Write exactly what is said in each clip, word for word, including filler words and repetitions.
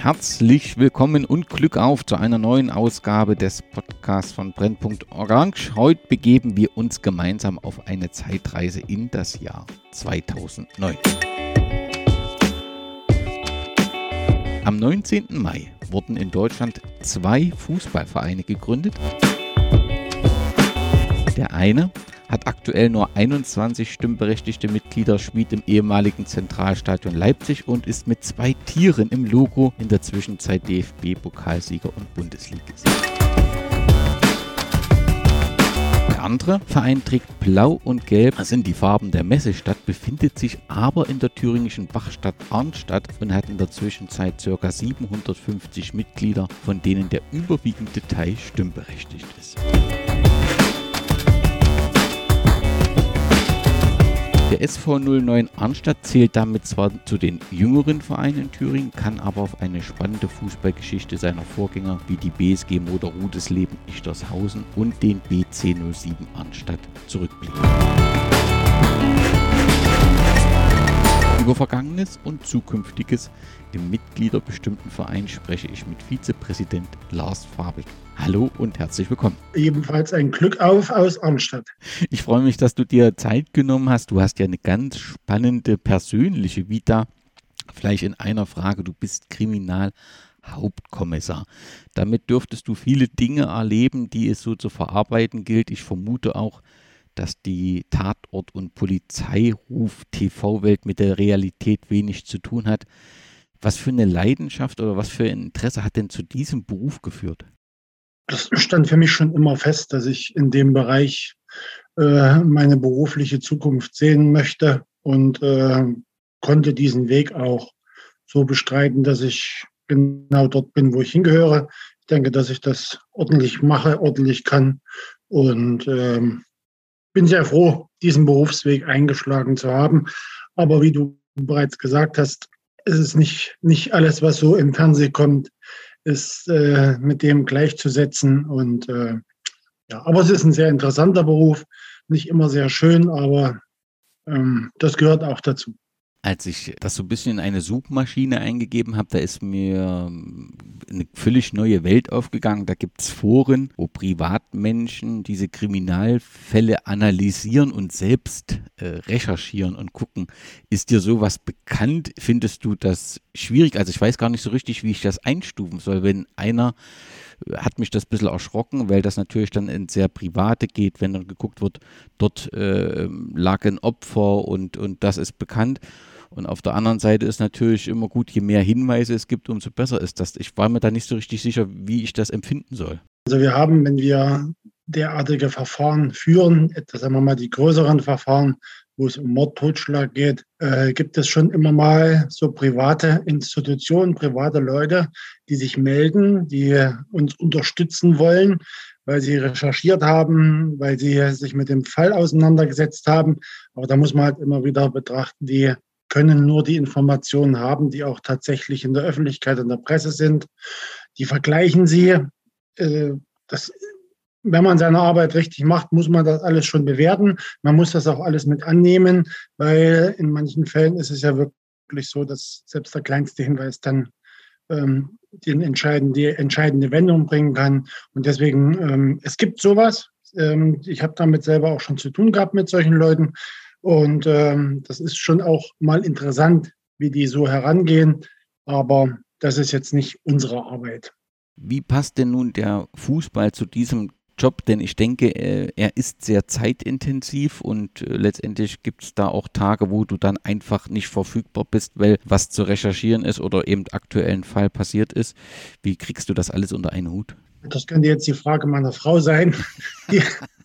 Herzlich willkommen und Glück auf zu einer neuen Ausgabe des Podcasts von Brennpunkt Orange. Heute begeben wir uns gemeinsam auf eine Zeitreise in das Jahr zweitausendneun. Am neunzehnten Mai wurden in Deutschland zwei Fußballvereine gegründet. Der eine hat aktuell nur einundzwanzig stimmberechtigte Mitglieder, spielt im ehemaligen Zentralstadion Leipzig und ist mit zwei Tieren im Logo in der Zwischenzeit D F B-Pokalsieger und Bundesligist. Der andere Verein trägt Blau und Gelb, das sind die Farben der Messestadt, befindet sich aber in der thüringischen Bachstadt Arnstadt und hat in der Zwischenzeit ca. siebenhundertfünfzig Mitglieder, von denen der überwiegende Teil stimmberechtigt ist. Der S V null neun Arnstadt zählt damit zwar zu den jüngeren Vereinen in Thüringen, kann aber auf eine spannende Fußballgeschichte seiner Vorgänger wie die B S G Motor Rudesleben Ichtershausen und den B C null sieben Arnstadt zurückblicken. Über Vergangenes und Zukünftiges im mitgliederbestimmten Verein spreche ich mit Vizepräsident Lars Fabig. Hallo und herzlich willkommen. Ebenfalls ein Glück auf aus Arnstadt. Ich freue mich, dass du dir Zeit genommen hast. Du hast ja eine ganz spannende persönliche Vita. Vielleicht in einer Frage, du bist Kriminalhauptkommissar. Damit dürftest du viele Dinge erleben, die es so zu verarbeiten gilt. Ich vermute auch, dass die Tatort- und Polizeiruf-T V-Welt mit der Realität wenig zu tun hat. Was für eine Leidenschaft oder was für ein Interesse hat denn zu diesem Beruf geführt? Das stand für mich schon immer fest, dass ich in dem Bereich äh, meine berufliche Zukunft sehen möchte und äh, konnte diesen Weg auch so bestreiten, dass ich genau dort bin, wo ich hingehöre. Ich denke, dass ich das ordentlich mache, ordentlich kann und ähm, bin sehr froh, diesen Berufsweg eingeschlagen zu haben. Aber wie du bereits gesagt hast, ist es nicht, nicht alles, was so im Fernsehen kommt, ist äh, mit dem gleichzusetzen. Und äh, ja, aber es ist ein sehr interessanter Beruf, nicht immer sehr schön, aber ähm, das gehört auch dazu. Als ich das so ein bisschen in eine Suchmaschine eingegeben habe, da ist mir eine völlig neue Welt aufgegangen. Da gibt es Foren, wo Privatmenschen diese Kriminalfälle analysieren und selbst äh, recherchieren und gucken. Ist dir sowas bekannt? Findest du das schwierig? Also ich weiß gar nicht so richtig, wie ich das einstufen soll. Wenn einer, hat mich das ein bisschen erschrocken, weil das natürlich dann ins sehr Private geht, wenn dann geguckt wird, dort äh, lag ein Opfer und, und das ist bekannt. Und auf der anderen Seite ist natürlich immer gut, je mehr Hinweise es gibt, umso besser ist das. Ich war mir da nicht so richtig sicher, wie ich das empfinden soll. Also wir haben, wenn wir derartige Verfahren führen, etwas, sagen wir mal, die größeren Verfahren, wo es um Mord, Totschlag geht, äh, gibt es schon immer mal so private Institutionen, private Leute, die sich melden, die uns unterstützen wollen, weil sie recherchiert haben, weil sie sich mit dem Fall auseinandergesetzt haben. Aber da muss man halt immer wieder betrachten, die können nur die Informationen haben, die auch tatsächlich in der Öffentlichkeit, in der Presse sind. Die vergleichen sie. Äh, das, wenn man seine Arbeit richtig macht, muss man das alles schon bewerten. Man muss das auch alles mit annehmen, weil in manchen Fällen ist es ja wirklich so, dass selbst der kleinste Hinweis dann ähm, den entscheidende, die entscheidende Wendung bringen kann. Und deswegen, ähm, es gibt sowas. Ähm, ich habe damit selber auch schon zu tun gehabt mit solchen Leuten. Und ähm, das ist schon auch mal interessant, wie die so herangehen. Aber das ist jetzt nicht unsere Arbeit. Wie passt denn nun der Fußball zu diesem Job? Denn ich denke, er ist sehr zeitintensiv und letztendlich gibt es da auch Tage, wo du dann einfach nicht verfügbar bist, weil was zu recherchieren ist oder eben aktuellen Fall passiert ist. Wie kriegst du das alles unter einen Hut? Das könnte jetzt die Frage meiner Frau sein, die,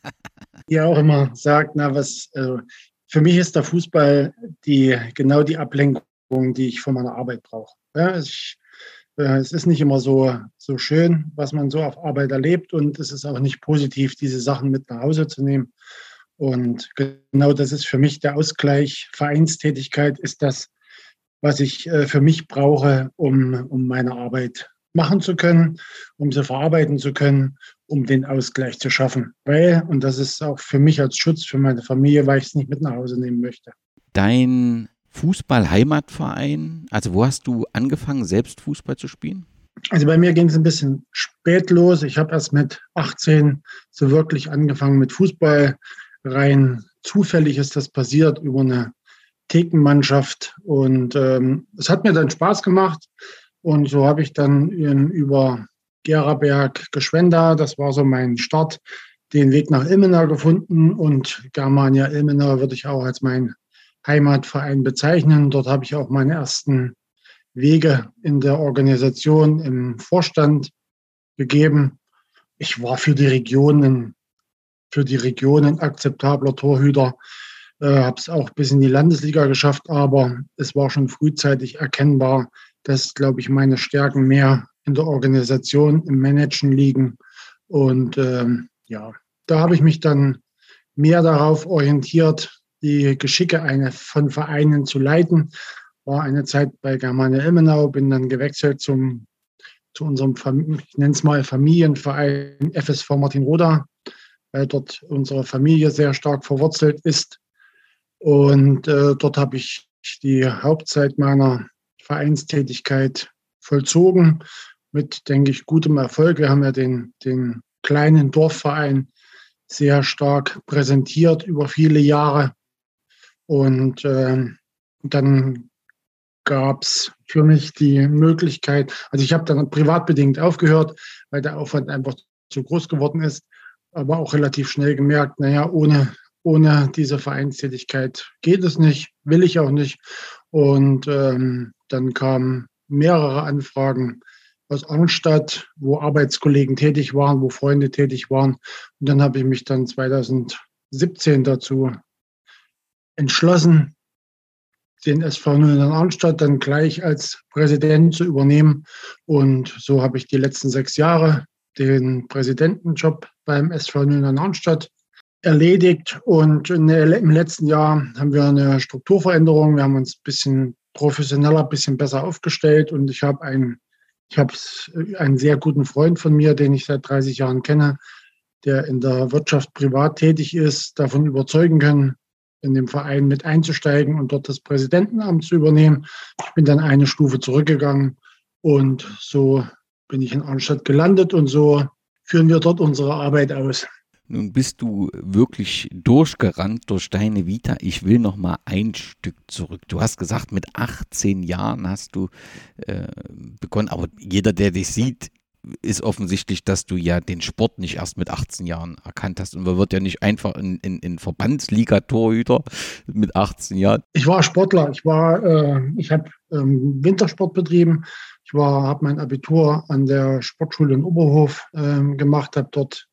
die auch immer sagt, na was... Also für mich ist der Fußball die, genau die Ablenkung, die ich von meiner Arbeit brauche. Ja, ich, äh, es ist nicht immer so, so schön, was man so auf Arbeit erlebt und es ist auch nicht positiv, diese Sachen mit nach Hause zu nehmen. Und genau das ist für mich der Ausgleich. Vereinstätigkeit ist das, was ich äh, für mich brauche, um, um meine Arbeit machen zu können, um sie verarbeiten zu können, um den Ausgleich zu schaffen. Weil, und das ist auch für mich als Schutz für meine Familie, weil ich es nicht mit nach Hause nehmen möchte. Dein Fußball-Heimatverein, also wo hast du angefangen, selbst Fußball zu spielen? Also bei mir ging es ein bisschen spät los. Ich habe erst mit achtzehn so wirklich angefangen mit Fußball. Rein zufällig ist das passiert über eine Thekenmannschaft. Und ähm, es hat mir dann Spaß gemacht. Und so habe ich dann in, über Geraberg, Gschwenda, das war so mein Start, den Weg nach Ilmenau gefunden. Und Germania Ilmenau würde ich auch als mein Heimatverein bezeichnen. Dort habe ich auch meine ersten Wege in der Organisation, im Vorstand gegeben. Ich war für die Regionen, für die Regionen akzeptabler Torhüter, äh, habe es auch bis in die Landesliga geschafft, aber es war schon frühzeitig erkennbar, dass, glaube ich, meine Stärken mehr in der Organisation, im Managen liegen. Und ähm, ja, da habe ich mich dann mehr darauf orientiert, die Geschicke eine, von Vereinen zu leiten. War eine Zeit bei Germania Ilmenau, bin dann gewechselt zum, zu unserem, ich nenne es mal Familienverein F S V Martinroda, weil dort unsere Familie sehr stark verwurzelt ist. Und äh, dort habe ich die Hauptzeit meiner Vereinstätigkeit vollzogen mit, denke ich, gutem Erfolg. Wir haben ja den, den kleinen Dorfverein sehr stark präsentiert über viele Jahre. Und äh, dann gab es für mich die Möglichkeit, also ich habe dann privatbedingt aufgehört, weil der Aufwand einfach zu groß geworden ist, aber auch relativ schnell gemerkt, naja, ohne, ohne diese Vereinstätigkeit geht es nicht, will ich auch nicht. Und ähm, dann kamen mehrere Anfragen aus Arnstadt, wo Arbeitskollegen tätig waren, wo Freunde tätig waren. Und dann habe ich mich dann zweitausendsiebzehn dazu entschlossen, den S V null neun Arnstadt dann gleich als Präsident zu übernehmen. Und so habe ich die letzten sechs Jahre den Präsidentenjob beim S V null neun Arnstadt erledigt. Und im letzten Jahr haben wir eine Strukturveränderung. Wir haben uns ein bisschen professioneller, ein bisschen besser aufgestellt. Und ich habe einen, ich habe einen sehr guten Freund von mir, den ich seit dreißig Jahren kenne, der in der Wirtschaft privat tätig ist, davon überzeugen können, in dem Verein mit einzusteigen und dort das Präsidentenamt zu übernehmen. Ich bin dann eine Stufe zurückgegangen und so bin ich in Arnstadt gelandet und so führen wir dort unsere Arbeit aus. Nun bist du wirklich durchgerannt durch deine Vita. Ich will noch mal ein Stück zurück. Du hast gesagt, mit achtzehn Jahren hast du äh, begonnen, aber jeder, der dich sieht, ist offensichtlich, dass du ja den Sport nicht erst mit achtzehn Jahren erkannt hast. Und man wird ja nicht einfach in, in, in Verbandsliga-Torhüter mit achtzehn Jahren. Ich war Sportler. Ich war, äh, ich habe ähm, Wintersport betrieben. Ich war, habe mein Abitur an der Sportschule in Oberhof ähm, gemacht, habe dort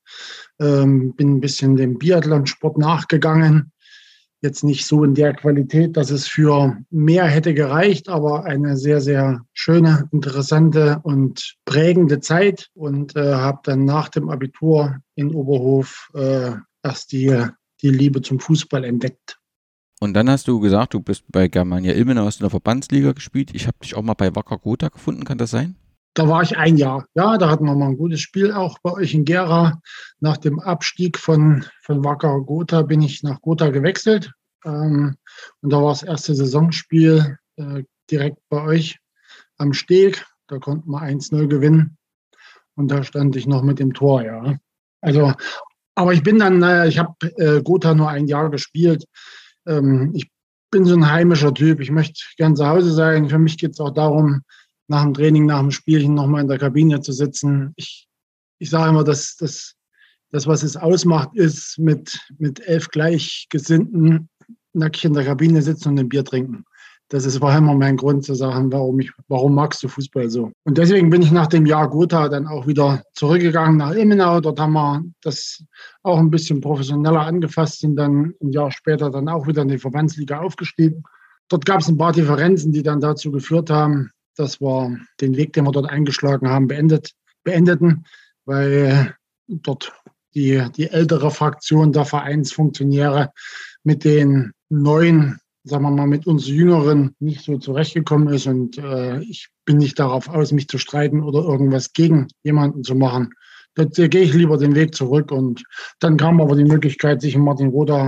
ähm, bin ein bisschen dem Biathlonsport nachgegangen. Jetzt nicht so in der Qualität, dass es für mehr hätte gereicht, aber eine sehr, sehr schöne, interessante und prägende Zeit und äh, habe dann nach dem Abitur in Oberhof äh, erst die, die Liebe zum Fußball entdeckt. Und dann hast du gesagt, du bist bei Germania Ilmenau, hast in der Verbandsliga gespielt. Ich habe dich auch mal bei Wacker Gotha gefunden, kann das sein? Da war ich ein Jahr. Ja, da hatten wir mal ein gutes Spiel auch bei euch in Gera. Nach dem Abstieg von, von Wacker Gotha bin ich nach Gotha gewechselt. Ähm, und da war das erste Saisonspiel äh, direkt bei euch am Steg. Da konnten wir eins null gewinnen. Und da stand ich noch mit dem Tor, ja. Also, aber ich bin dann, äh, ich habe äh, Gotha nur ein Jahr gespielt. Ähm, ich bin so ein heimischer Typ. Ich möchte gern zu Hause sein. Für mich geht es auch darum, nach dem Training, nach dem Spielchen nochmal in der Kabine zu sitzen. Ich, ich sage immer, dass das, das, was es ausmacht, ist, mit, mit elf Gleichgesinnten nackig in der Kabine sitzen und ein Bier trinken. Das ist, war immer mein Grund zu sagen, warum, ich, warum magst du Fußball so? Und deswegen bin ich nach dem Jahr Gotha dann auch wieder zurückgegangen nach Ilmenau. Dort haben wir das auch ein bisschen professioneller angefasst, sind dann ein Jahr später dann auch wieder in die Verbandsliga aufgestiegen. Dort gab es ein paar Differenzen, die dann dazu geführt haben, dass wir den Weg, den wir dort eingeschlagen haben, beendet, beendeten, weil dort die, die ältere Fraktion der Vereinsfunktionäre mit den neuen, sagen wir mal, mit uns Jüngeren nicht so zurechtgekommen ist. Und äh, ich bin nicht darauf aus, mich zu streiten oder irgendwas gegen jemanden zu machen. Da gehe ich lieber den Weg zurück. Und dann kam aber die Möglichkeit, sich in Martinroda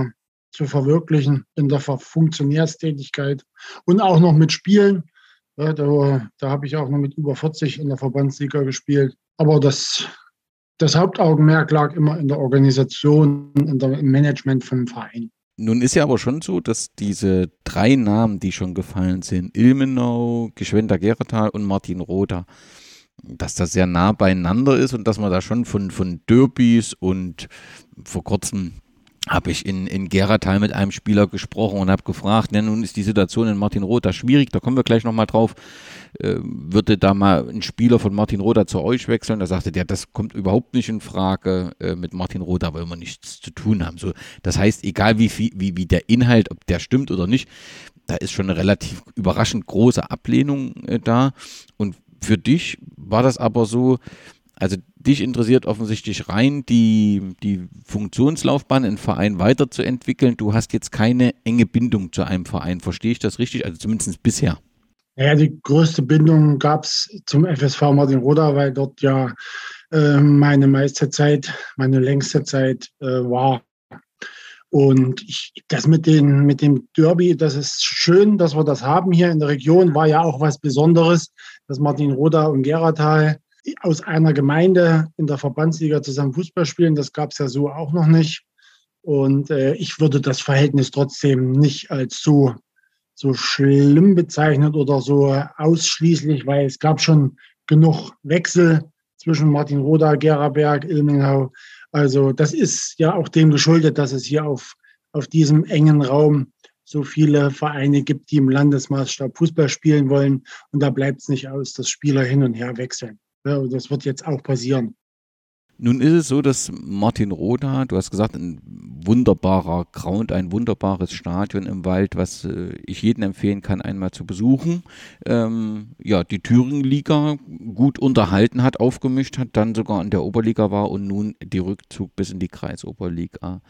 zu verwirklichen in der Funktionärstätigkeit und auch noch mit Spielen. Ja, da da habe ich auch noch mit über vierzig in der Verbandsliga gespielt. Aber das, das Hauptaugenmerk lag immer in der Organisation, in der, im Management vom Verein. Nun ist ja aber schon so, dass diese drei Namen, die schon gefallen sind, Ilmenau, Gschwender-Geratal und Martin Roda, dass das sehr nah beieinander ist und dass man da schon von, von Derbys und vor kurzem habe ich in, in Geratal mit einem Spieler gesprochen und habe gefragt, ne, nun ist die Situation in Martin Roda schwierig, da kommen wir gleich nochmal drauf, äh, würde da mal ein Spieler von Martin Roda zu euch wechseln? Da sagte der, das kommt überhaupt nicht in Frage, äh, mit Martin Roda wollen wir nichts zu tun haben. So, das heißt, egal wie, viel, wie, wie der Inhalt, ob der stimmt oder nicht, da ist schon eine relativ überraschend große Ablehnung äh, da. Und für dich war das aber so, also dich interessiert offensichtlich rein die, die Funktionslaufbahn im Verein weiterzuentwickeln. Du hast jetzt keine enge Bindung zu einem Verein. Verstehe ich das richtig? Also zumindest bisher. Ja, die größte Bindung gab es zum F S V Martin Roda, weil dort ja äh, meine meiste Zeit, meine längste Zeit äh, war. Und ich, das mit, den, mit dem Derby, das ist schön, dass wir das haben hier in der Region, war ja auch was Besonderes, dass Martin Roda und Geratal aus einer Gemeinde in der Verbandsliga zusammen Fußball spielen. Das gab es ja so auch noch nicht. Und äh, ich würde das Verhältnis trotzdem nicht als so, so schlimm bezeichnen oder so ausschließlich, weil es gab schon genug Wechsel zwischen Martin Roda, Geraberg, Ilmenau. Also das ist ja auch dem geschuldet, dass es hier auf, auf diesem engen Raum so viele Vereine gibt, die im Landesmaßstab Fußball spielen wollen. Und da bleibt es nicht aus, dass Spieler hin und her wechseln. Ja, das wird jetzt auch passieren. Nun ist es so, dass Martin Roda, du hast gesagt, ein wunderbarer Ground, ein wunderbares Stadion im Wald, was äh, ich jedem empfehlen kann, einmal zu besuchen. Ähm, ja, die Thüringen-Liga gut unterhalten hat, aufgemischt hat, dann sogar in der Oberliga war und nun die Rückzug bis in die Kreisoberliga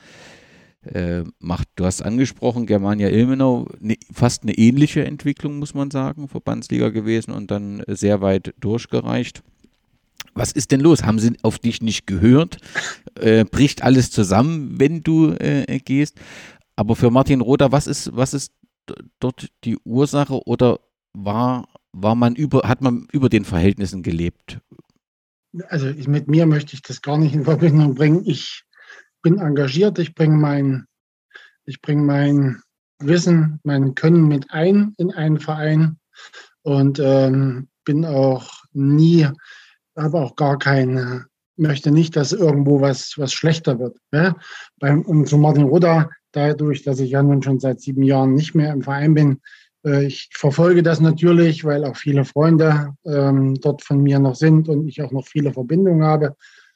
äh, macht. Du hast angesprochen, Germania Ilmenau, ne, fast eine ähnliche Entwicklung, muss man sagen, Verbandsliga gewesen und dann sehr weit durchgereicht. Was ist denn los? Haben sie auf dich nicht gehört? Äh, bricht alles zusammen, wenn du äh, gehst? Aber für Martin Roda, was ist, was ist dort die Ursache oder war, war man über, hat man über den Verhältnissen gelebt? Also ich, mit mir möchte ich das gar nicht in Verbindung bringen. Ich bin engagiert, ich bringe mein, ich bringe mein Wissen, mein Können mit ein in einen Verein und ähm, bin auch nie habe auch gar keine, möchte nicht, dass irgendwo was, was schlechter wird. Ja? Beim, und zu Martin Roda, dadurch, dass ich ja nun schon seit sieben Jahren nicht mehr im Verein bin, äh, ich verfolge das natürlich, weil auch viele Freunde ähm, dort von mir noch sind und ich auch noch viele Verbindungen habe.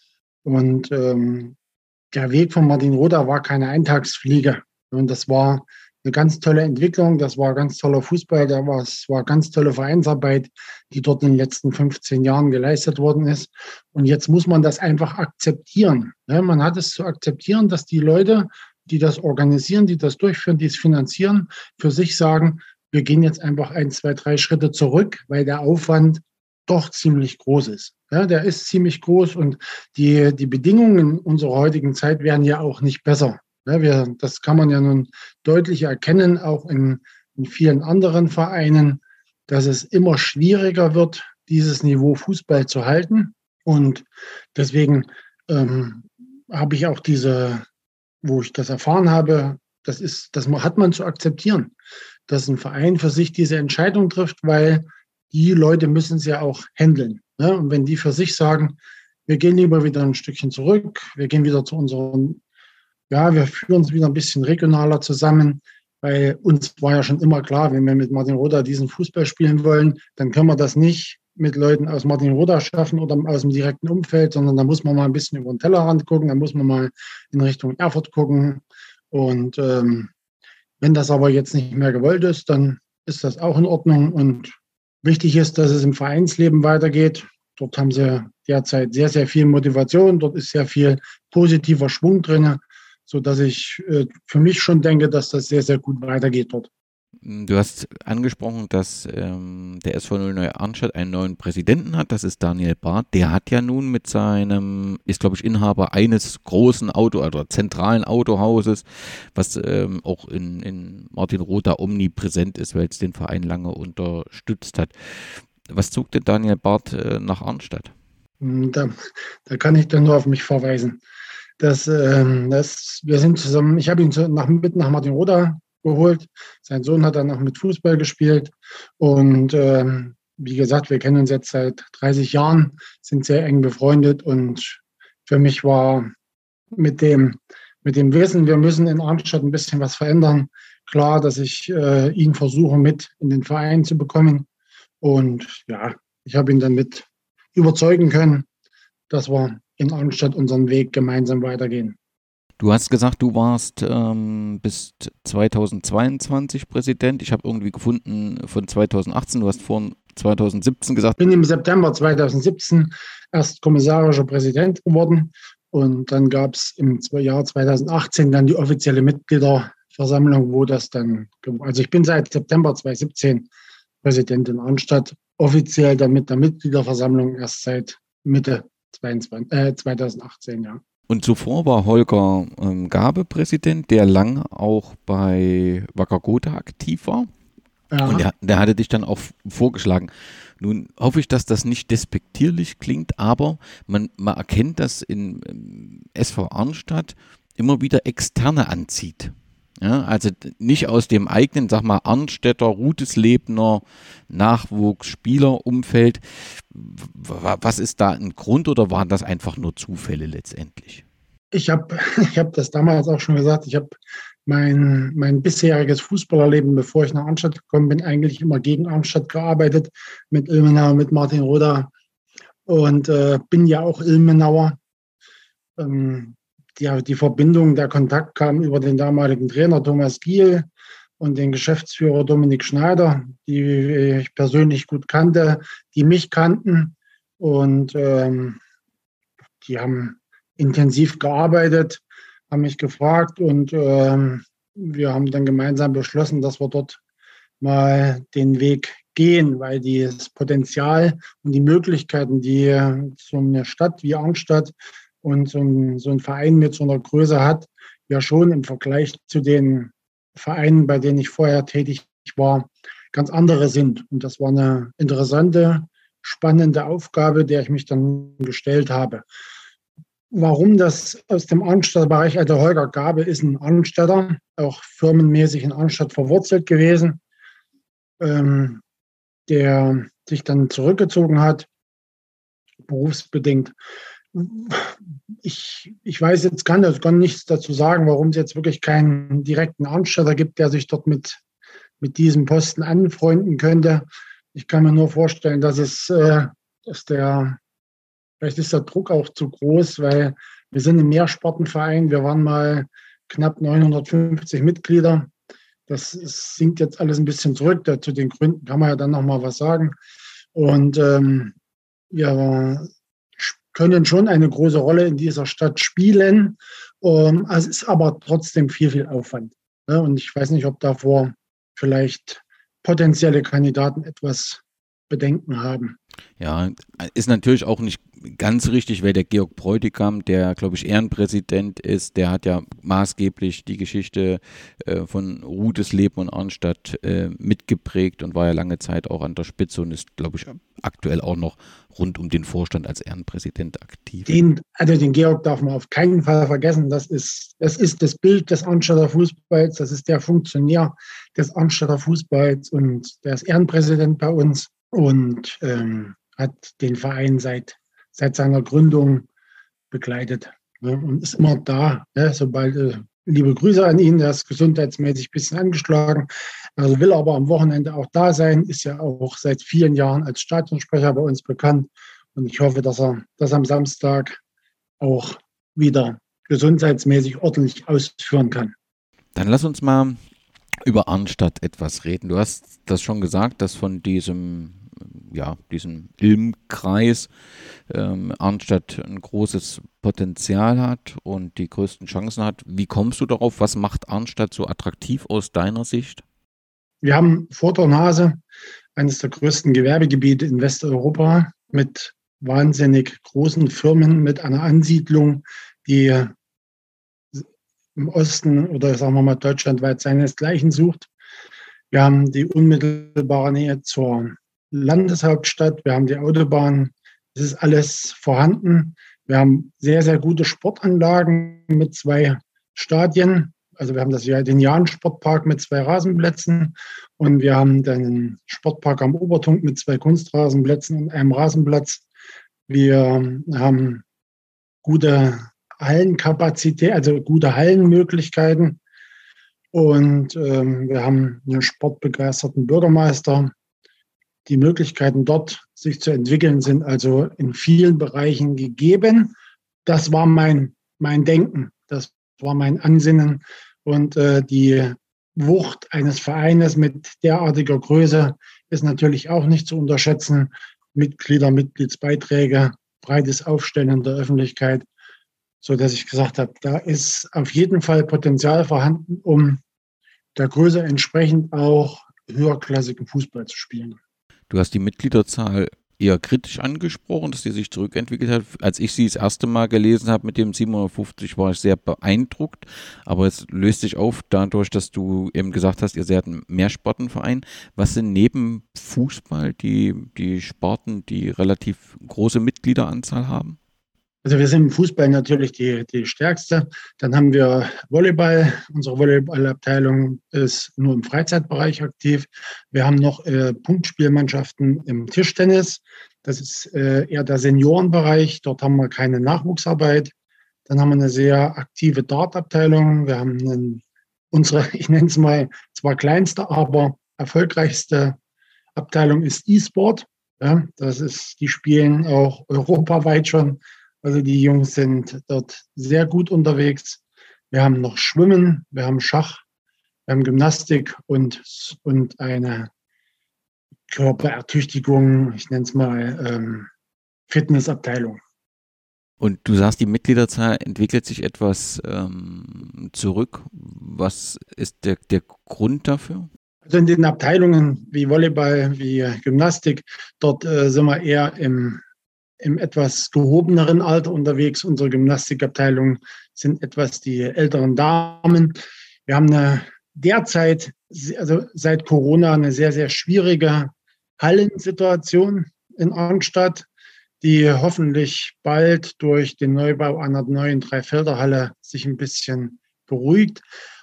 Und ähm, der Weg von Martin Roda war keine Eintagsfliege. Und das war eine ganz tolle Entwicklung, das war ganz toller Fußball, das war, das war ganz tolle Vereinsarbeit, die dort in den letzten fünfzehn Jahren geleistet worden ist. Und jetzt muss man das einfach akzeptieren. Ja, man hat es zu akzeptieren, dass die Leute, die das organisieren, die das durchführen, die es finanzieren, für sich sagen, wir gehen jetzt einfach ein, zwei, drei Schritte zurück, weil der Aufwand doch ziemlich groß ist. Ja, der ist ziemlich groß und die, die Bedingungen unserer heutigen Zeit werden ja auch nicht besser. Ja, wir, das kann man ja nun deutlich erkennen, auch in, in vielen anderen Vereinen, dass es immer schwieriger wird, dieses Niveau Fußball zu halten. Und deswegen ähm, habe ich auch diese, wo ich das erfahren habe, das ist, das hat man zu akzeptieren, dass ein Verein für sich diese Entscheidung trifft, weil die Leute müssen es ja auch handeln. Ja? Und wenn die für sich sagen, wir gehen lieber wieder ein Stückchen zurück, wir gehen wieder zu unseren Ja, wir führen uns wieder ein bisschen regionaler zusammen, weil uns war ja schon immer klar, wenn wir mit Martin Roda diesen Fußball spielen wollen, dann können wir das nicht mit Leuten aus Martin Roda schaffen oder aus dem direkten Umfeld, sondern da muss man mal ein bisschen über den Tellerrand gucken, da muss man mal in Richtung Erfurt gucken. Und ähm, wenn das aber jetzt nicht mehr gewollt ist, dann ist das auch in Ordnung. Und wichtig ist, dass es im Vereinsleben weitergeht. Dort haben sie derzeit sehr, sehr viel Motivation, dort ist sehr viel positiver Schwung drin, so dass ich äh, für mich schon denke, dass das sehr, sehr gut weitergeht dort. Du hast angesprochen, dass ähm, der S V null Neue Arnstadt einen neuen Präsidenten hat. Das ist Daniel Barth. Der hat ja nun mit seinem, ist glaube ich Inhaber eines großen Auto- oder zentralen Autohauses, was ähm, auch in, in Martin Roth da omnipräsent ist, weil es den Verein lange unterstützt hat. Was zog denn Daniel Barth äh, nach Arnstadt? Da, da kann ich dann nur auf mich verweisen. Das, ähm, das, wir sind zusammen, ich habe ihn zu, nach, mit nach Martin Roda geholt. Sein Sohn hat dann noch mit Fußball gespielt. Und ähm, wie gesagt, wir kennen uns jetzt seit dreißig Jahren, sind sehr eng befreundet. Und für mich war mit dem, mit dem Wissen, wir müssen in Arnstadt ein bisschen was verändern, klar, dass ich äh, ihn versuche, mit in den Verein zu bekommen. Und ja, ich habe ihn dann mit überzeugen können, dass wir in Arnstadt unseren Weg gemeinsam weitergehen. Du hast gesagt, du warst ähm, bis zweitausendzweiundzwanzig Präsident. Ich habe irgendwie gefunden von zweitausendachtzehn. Du hast vor zweitausendsiebzehn gesagt. Ich bin im September zweitausendsiebzehn erst kommissarischer Präsident geworden und dann gab es im Jahr zweitausendachtzehn dann die offizielle Mitgliederversammlung, wo das dann, also ich bin seit September zweitausendsiebzehn Präsident in Arnstadt, offiziell dann mit der Mitgliederversammlung erst seit Mitte zweiundzwanzig, äh, zweitausendachtzehn, ja. Und zuvor war Holger ähm, Gabe Präsident, der lang auch bei Wacker Gotha aktiv war. Ja. Und der, der hatte dich dann auch vorgeschlagen. Nun hoffe ich, dass das nicht despektierlich klingt, aber man, man erkennt, dass in ähm, S V Arnstadt immer wieder Externe anzieht. Ja, also nicht aus dem eigenen, sag mal, Arnstädter, Rudeslebner Nachwuchsspielerumfeld. Was ist da ein Grund oder waren das einfach nur Zufälle letztendlich? Ich habe ich hab das damals auch schon gesagt. Ich habe mein, mein bisheriges Fußballerleben, bevor ich nach Arnstadt gekommen bin, eigentlich immer gegen Arnstadt gearbeitet, mit Ilmenau, mit Martin Roda und äh, bin ja auch Ilmenauer. Ähm, Die, die Verbindung, der Kontakt kam über den damaligen Trainer Thomas Giel und den Geschäftsführer Dominik Schneider, die ich persönlich gut kannte, die mich kannten. Und ähm, die haben intensiv gearbeitet, haben mich gefragt und ähm, wir haben dann gemeinsam beschlossen, dass wir dort mal den Weg gehen, weil das Potenzial und die Möglichkeiten, die so eine Stadt wie Arnstadt und so ein, so ein Verein mit so einer Größe hat, ja schon im Vergleich zu den Vereinen, bei denen ich vorher tätig war, ganz andere sind. Und das war eine interessante, spannende Aufgabe, der ich mich dann gestellt habe. Warum das aus dem Arnstädter Bereich, also Holger Gabe ist ein Arnstädter, auch firmenmäßig in Arnstadt verwurzelt gewesen, ähm, der sich dann zurückgezogen hat, berufsbedingt. Ich, ich weiß jetzt kann, also kann nichts dazu sagen, warum es jetzt wirklich keinen direkten Arnstädter gibt, der sich dort mit, mit diesem Posten anfreunden könnte. Ich kann mir nur vorstellen, dass es äh, dass der, vielleicht ist der Druck auch zu groß, weil wir sind ein Mehrsportenverein. Wir waren mal knapp neunhundertfünfzig Mitglieder. Das ist, sinkt jetzt alles ein bisschen zurück. Da, zu den Gründen kann man ja dann nochmal was sagen. Und ähm, wir können schon eine große Rolle in dieser Stadt spielen. Um, es ist aber trotzdem viel, viel Aufwand. Ja, und ich weiß nicht, ob davor vielleicht potenzielle Kandidaten etwas Bedenken haben. Ja, ist natürlich auch nicht ganz richtig, weil der Georg Bräutigam, der, glaube ich, Ehrenpräsident ist, der hat ja maßgeblich die Geschichte äh, von Rudesleben und Arnstadt äh, mitgeprägt und war ja lange Zeit auch an der Spitze und ist, glaube ich, aktuell auch noch rund um den Vorstand als Ehrenpräsident aktiv. Den, also den Georg darf man auf keinen Fall vergessen. Das ist, das ist das Bild des Arnstädter Fußballs. Das ist der Funktionär des Arnstädter Fußballs und der ist Ehrenpräsident bei uns und ähm, hat den Verein seit, seit seiner Gründung begleitet, ne, und ist immer da. Ne, sobald, äh, liebe Grüße an ihn, der ist gesundheitsmäßig ein bisschen angeschlagen, also will aber am Wochenende auch da sein, ist ja auch seit vielen Jahren als Stadionsprecher bei uns bekannt und ich hoffe, dass er das am Samstag auch wieder gesundheitsmäßig ordentlich ausführen kann. Dann lass uns mal über Arnstadt etwas reden. Du hast das schon gesagt, dass von diesem ja, diesem Ilm-Kreis ähm, Arnstadt ein großes Potenzial hat und die größten Chancen hat. Wie kommst du darauf? Was macht Arnstadt so attraktiv aus deiner Sicht? Wir haben vor der Nase eines der größten Gewerbegebiete in Westeuropa mit wahnsinnig großen Firmen, mit einer Ansiedlung, die im Osten oder sagen wir mal deutschlandweit seinesgleichen sucht. Wir haben die unmittelbare Nähe zur Landeshauptstadt, wir haben die Autobahn, es ist alles vorhanden. Wir haben sehr, sehr gute Sportanlagen mit zwei Stadien. Also wir haben das, den Jahn-Sportpark mit zwei Rasenplätzen und wir haben den Sportpark am Obertunk mit zwei Kunstrasenplätzen und einem Rasenplatz. Wir haben gute Hallenkapazität, also gute Hallenmöglichkeiten. Und ähm, wir haben einen sportbegeisterten Bürgermeister. Die Möglichkeiten dort, sich zu entwickeln, sind also in vielen Bereichen gegeben. Das war mein, mein Denken, das war mein Ansinnen. Und äh, die Wucht eines Vereines mit derartiger Größe ist natürlich auch nicht zu unterschätzen. Mitglieder, Mitgliedsbeiträge, breites Aufstellen in der Öffentlichkeit, sodass ich gesagt habe, da ist auf jeden Fall Potenzial vorhanden, um der Größe entsprechend auch höherklassigen Fußball zu spielen. Du hast die Mitgliederzahl eher kritisch angesprochen, dass die sich zurückentwickelt hat. Als ich sie das erste Mal gelesen habe mit dem siebenhundertfünfzig, war ich sehr beeindruckt. Aber es löst sich auf dadurch, dass du eben gesagt hast, ihr seid ein Mehrsportenverein. Was sind neben Fußball die, die Sporten, die relativ große Mitgliederanzahl haben? Also wir sind im Fußball natürlich die, die stärkste. Dann haben wir Volleyball. Unsere Volleyballabteilung ist nur im Freizeitbereich aktiv. Wir haben noch äh, Punktspielmannschaften im Tischtennis. Das ist äh, eher der Seniorenbereich. Dort haben wir keine Nachwuchsarbeit. Dann haben wir eine sehr aktive Dartabteilung. Wir haben einen, unsere, ich nenne es mal, zwar kleinste, aber erfolgreichste Abteilung ist E-Sport. Ja, das ist, die spielen auch europaweit schon. Also die Jungs sind dort sehr gut unterwegs. Wir haben noch Schwimmen, wir haben Schach, wir haben Gymnastik und, und eine Körperertüchtigung, ich nenne es mal ähm, Fitnessabteilung. Und du sagst, die Mitgliederzahl entwickelt sich etwas ähm, zurück. Was ist der, der Grund dafür? Also in den Abteilungen wie Volleyball, wie Gymnastik, dort äh, sind wir eher im im etwas gehobeneren Alter unterwegs. Unsere Gymnastikabteilung sind etwas die älteren Damen. Wir haben eine derzeit, also seit Corona, eine sehr, sehr schwierige Hallensituation in Arnstadt, die hoffentlich bald durch den Neubau einer neuen Dreifelderhalle sich ein bisschen beruhigt.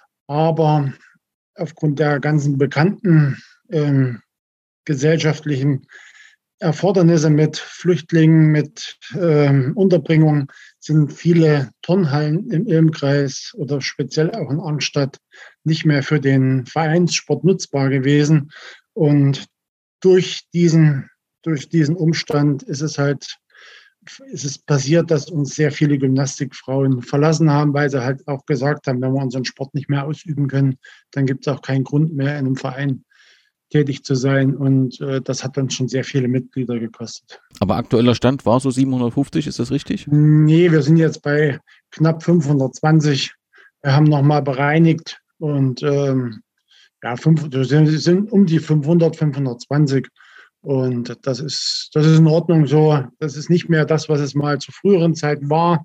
Aber aufgrund der ganzen bekannten ähm, gesellschaftlichen Erfordernisse mit Flüchtlingen, mit ähm, Unterbringung sind viele Turnhallen im Ilmkreis oder speziell auch in Arnstadt nicht mehr für den Vereinssport nutzbar gewesen. Und durch diesen, durch diesen Umstand ist es halt ist es passiert, dass uns sehr viele Gymnastikfrauen verlassen haben, weil sie halt auch gesagt haben, wenn wir unseren Sport nicht mehr ausüben können, dann gibt es auch keinen Grund mehr, in einem Verein tätig zu sein, und äh, das hat dann schon sehr viele Mitglieder gekostet. Aber aktueller Stand war so siebenhundertfünfzig, ist das richtig? Nee, wir sind jetzt bei knapp fünfhundertzwanzig. Wir haben nochmal bereinigt und ähm, ja, fünf, wir sind, sind um die fünfhundert, fünfhundertzwanzig, und das ist, das ist in Ordnung so. Das ist nicht mehr das, was es mal zu früheren Zeiten war,